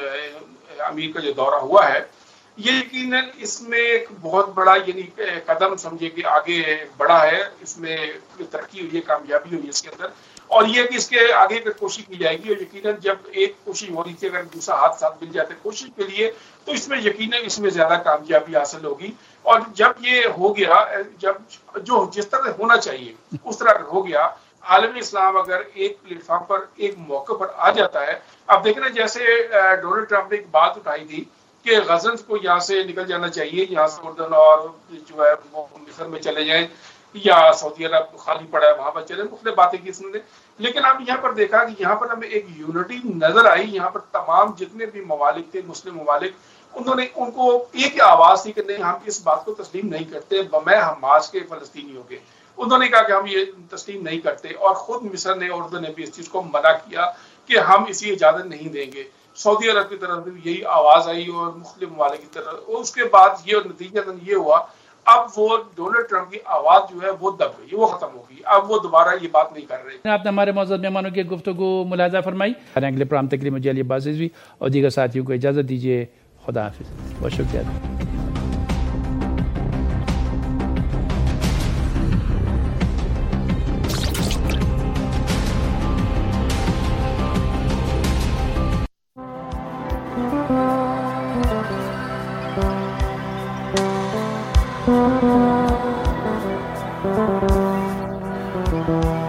Speaker 8: امیر کا جو دورہ ہوا ہے، یہ یقیناً اس میں ایک بہت بڑا یعنی قدم سمجھے کہ آگے بڑھا ہے، اس میں ترقی ہوئی ہے، کامیابی ہوئی ہے اس کے اندر. اور یہ کہ اس کے آگے اگر کوشش کی جائے گی، اور یقیناً جب ایک کوشش ہو رہی تھی، اگر دوسرا ہاتھ ساتھ مل جاتا ہے کوشش کے لیے، تو اس میں یقیناً اس میں زیادہ کامیابی حاصل ہوگی. اور جب یہ ہو گیا، جب جو جس طرح ہونا چاہیے اس طرح اگر ہو گیا، عالم اسلام اگر ایک پلیٹ فارم پر، ایک موقع پر آ جاتا ہے. اب دیکھنا، جیسے ڈونلڈ ٹرمپ نے ایک بات اٹھائی تھی کہ غزنف کو یہاں سے نکل جانا چاہیے، یہاں سے اردن اور جو ہے وہ مصر میں چلے جائیں، یا سعودی عرب خالی پڑا ہے وہاں پر چلے، مختلف باتیں کی اس نے. لیکن اب یہاں پر دیکھا کہ یہاں پر ہمیں ایک یونٹی نظر آئی. یہاں پر تمام جتنے بھی ممالک تھے، مسلم ممالک، انہوں نے ان کو ایک آواز تھی کہ نہیں، ہم اس بات کو تسلیم نہیں کرتے بمیں حماس کے فلسطینیوں کے. انہوں نے کہا کہ ہم یہ تسلیم نہیں کرتے، اور خود مصر نے، اردن نے بھی اس چیز کو منع کیا کہ ہم اسی اجازت نہیں دیں گے. سعودی عرب کی طرف بھی یہی آواز آئی، اور مختلف ممالک کی طرف. اس کے بعد یہ نتیجہ یہ ہوا، اب وہ ڈونلڈ ٹرمپ کی آواز جو ہے وہ دب گئی، وہ ختم ہو گئی. اب وہ دوبارہ یہ بات نہیں کر رہے.
Speaker 6: آپ نے ہمارے معزز مہمانوں کی گفتگو ملاحظہ فرمائی. اگلے پروگرام تک کے لیے مجھے علی عباس رضوی اور دیگر ساتھیوں کو اجازت دیجیے. خدا حافظ. بہت شکریہ.
Speaker 1: Thank you.